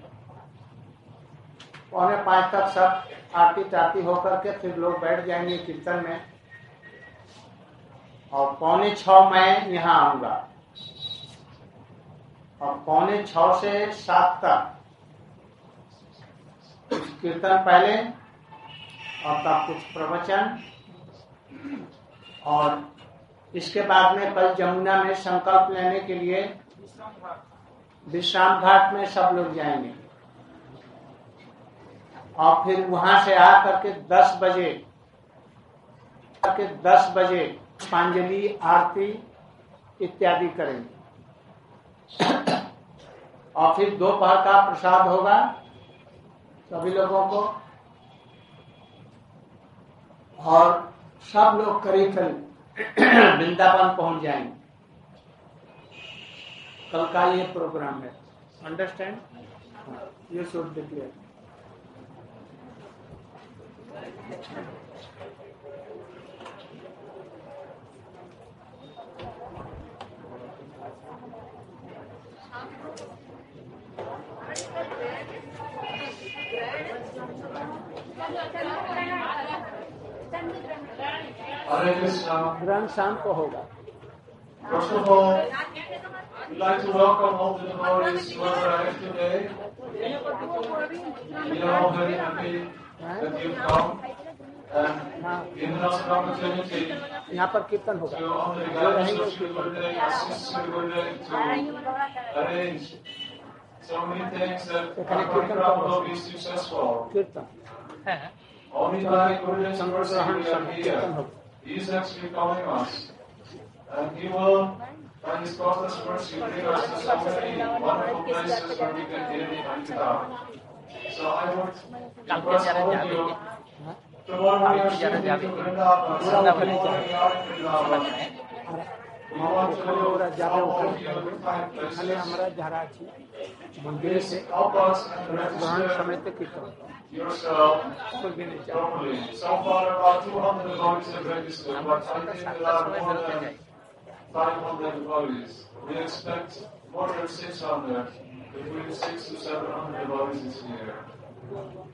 पौने पांच तक सब आरती टारती होकर के फिर लोग बैठ जाएंगे कीर्तन में, और पौने छह मैं यहाँ आऊंगा, और पौने छह से सात तक कुछ कीर्तन पहले और तब कुछ प्रवचन, और इसके बाद में कल जमुना में संकल्प लेने के लिए विश्राम घाट में सब लोग जाएंगे, और फिर वहां से आकर के दस बजे के दस बजे पुष्पांजलि आरती इत्यादि करेंगे, और फिर दोपहर का प्रसाद होगा सभी लोगों को, और सब लोग करीब करीब वृंदावन पहुंच जाएंगे। कल का ये प्रोग्राम है, understand, you should declare. Hare Krishna. ग्रंथ शाम को होगा। First of all, we'd like to welcome all the devotees who are here today. We are all very happy that you've come and given us an opportunity यहाँ पर कीर्तन होगा, to, under the guidance of Sri Gurudev, assist Sri Gurudev to arrange so many things that our program will be successful. कीर्तन Only by Gurudev's mercy we are here. He is actually calling us. And he will, by his God's mercy, bring us to so many wonderful places where we can hear the Ankita. So I would request all of you, tomorrow we are shifting to Vrindavan. So tomorrow we are in Vrindavan. We want to help all of you to find places. Please help us and register yourself properly. So far, about two hundred devotees have registered, but I think there are more than five hundred devotees. We expect more than six hundred, between six to seven hundred devotees this year.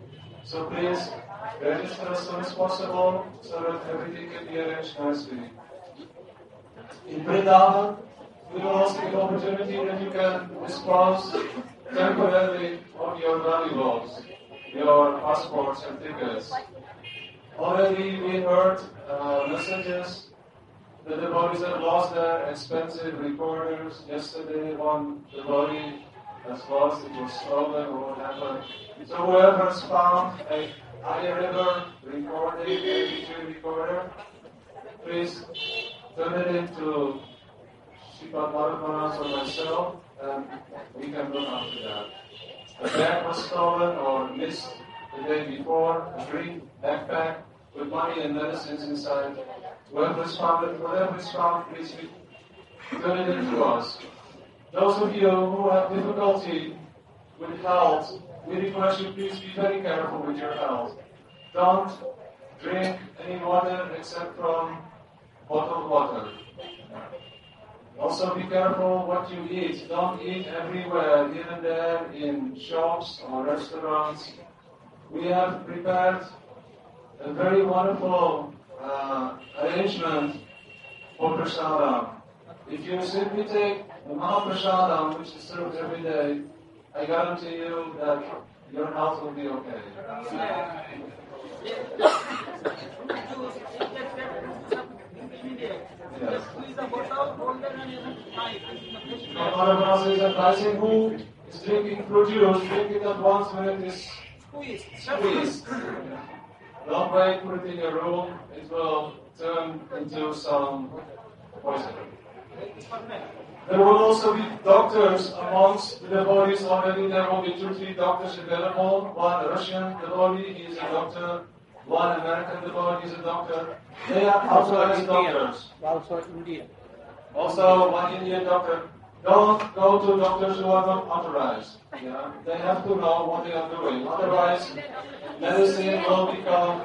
So please register as soon as possible so that everything can be arranged nicely. In Vrindavan, we will also give opportunity that you can dispose temporarily of your valuables, your passports and tickets. Already we heard uh, messages that the devotees have lost their expensive recorders. Yesterday one devotee has lost, it was stolen or what happened. So whoever has found a Aya River recording, M P three recorder, please turn it into Sripad Maharaj or myself, and we can look after that. The bag was stolen or missed the day before, a green backpack with money and medicines inside. Whoever is found, whatever is found, please turn it into us. Those of you who have difficulty with health, we request you please be very careful with your health. Don't drink any water except from bottled water. Also be careful what you eat. Don't eat everywhere, here and there, in shops or restaurants. We have prepared a very wonderful uh, arrangement for prasadam. If you simply take the Mahaprasadam, which is served every day, I guarantee you that your health will be okay. Yes. Maharaj is advising who is drinking fruit juice, drink it at once when it is squeezed. Don't wait, put it in your room, it will turn into some poison. There will also be doctors amongst the devotees already. There will be two, three doctors available. One Russian devotee, he is a doctor. One American devotee is a doctor. They are authorized doctors. Also Indian. Also one Indian doctor. Don't go to doctors who are not authorized. Yeah? They have to know what they are doing. Otherwise, medicine will become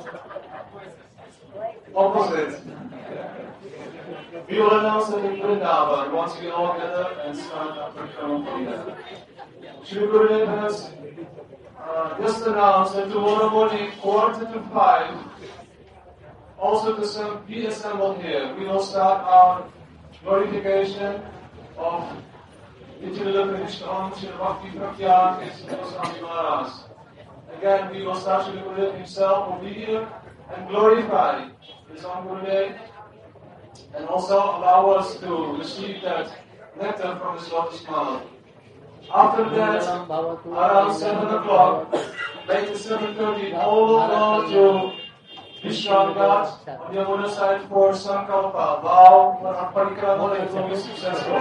opposite. We will announce it in Vrindavan once we all gather and start our Parikrama. Shri Gurudev has uh, just announced that tomorrow morning, quarter to five, also to be assembled here. We will start our glorification of Nityalila Krishna, Shri Bhakti Prakhya, and Goswami Maharaj. Again, we will start Shri Gurudev himself will be here and glorify his own Gurudev, and also allow us to receive that nectar from his lotus mouth. After that, around seven o'clock, later seven thirty, all will go to Vishram Ghat on the Yamuna side for Sankalpa, vow for our Parikrama that will be successful.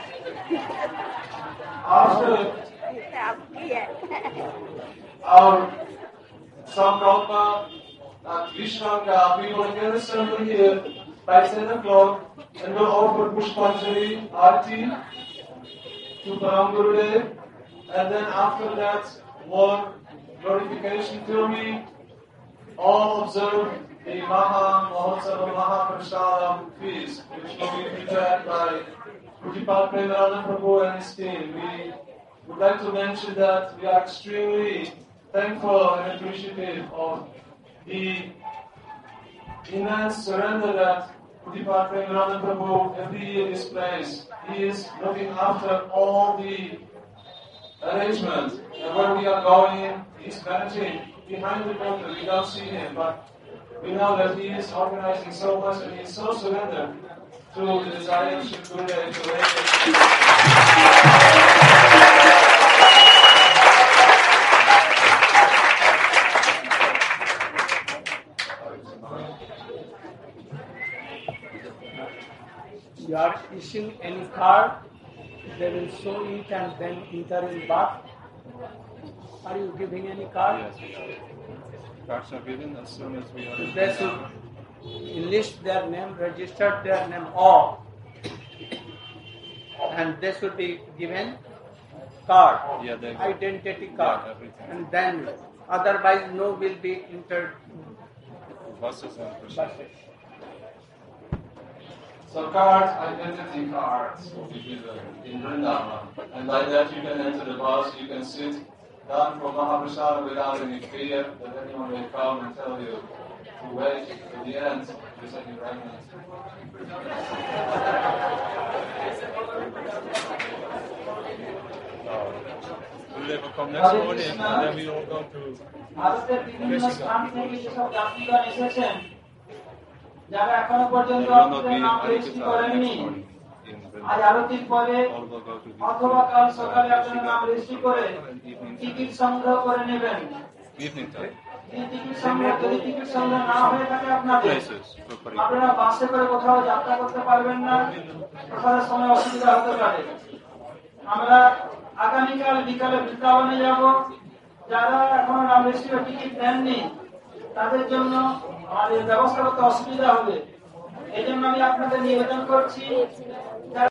After our Sankalpa at Vishram Ghat, we will again assemble here by ten o'clock and will offer Pushpanjali Arti to Param Gurudev, and then after that more glorification till we all observe the Maha Mahotsava Maha Prasadam feast, which will be prepared by Pujapad Premaranand Prabhu and his team. We would like to mention that we are extremely thankful and appreciative of the immense surrender that Pujapad Premaranand Prabhu every year displays. He is looking after all the arrangements, and where we are going, he is managing behind the curtain. We don't see him, but we know that he is organizing so much and he is so surrendered to the desire of Shri Gurudev to raise You are issuing any card, they will show it and then enter in bath. Are you giving any card? Yes. Cards are given as soon as we are. They should enlist their name, register their name, all. And they should be given card, Yeah, they identity card. Yeah, everything. And then otherwise no will be entered Buses and processions. buses. So cards, identity cards will be given in Vrindavan. And by that you can enter the bus, you can sit done for Mahaprasada without any fear that anyone will come and tell you to wait to the end to send you remnants. We'll come next morning and then we all go to ভারতের বিভিন্ন স্থান থেকে যেসব যাত্রীগণ এসেছেন যারা এখনো পর্যন্ত আপনাদের নাম রেজিস্ট্রি করেননি, আজ আরতির পরে অথবা কাল সকালে আপনাদের নাম রেজিস্ট্রি করে টিকিট সংগ্রহ করে নেবেন। টিকিট সংগ্রহ যদি টিকিট সংগ্রহ না হয়ে থাকে আপনাদের, আপনারা বাসে করে কোথাও যাত্রা করতে পারবেন না, প্রসাদের সময় অসুবিধা হতে পারে। আমরা আগামীকাল বিকালে বৃন্দাবনে যাব। যারা এখনো নাম রেজিস্ট্রি বা টিকিট দেননি তাদের জন্য আমাদের ব্যবস্থা করতে অসুবিধা হবে। এই জন্য আমি আপনাদের নিবেদন করছি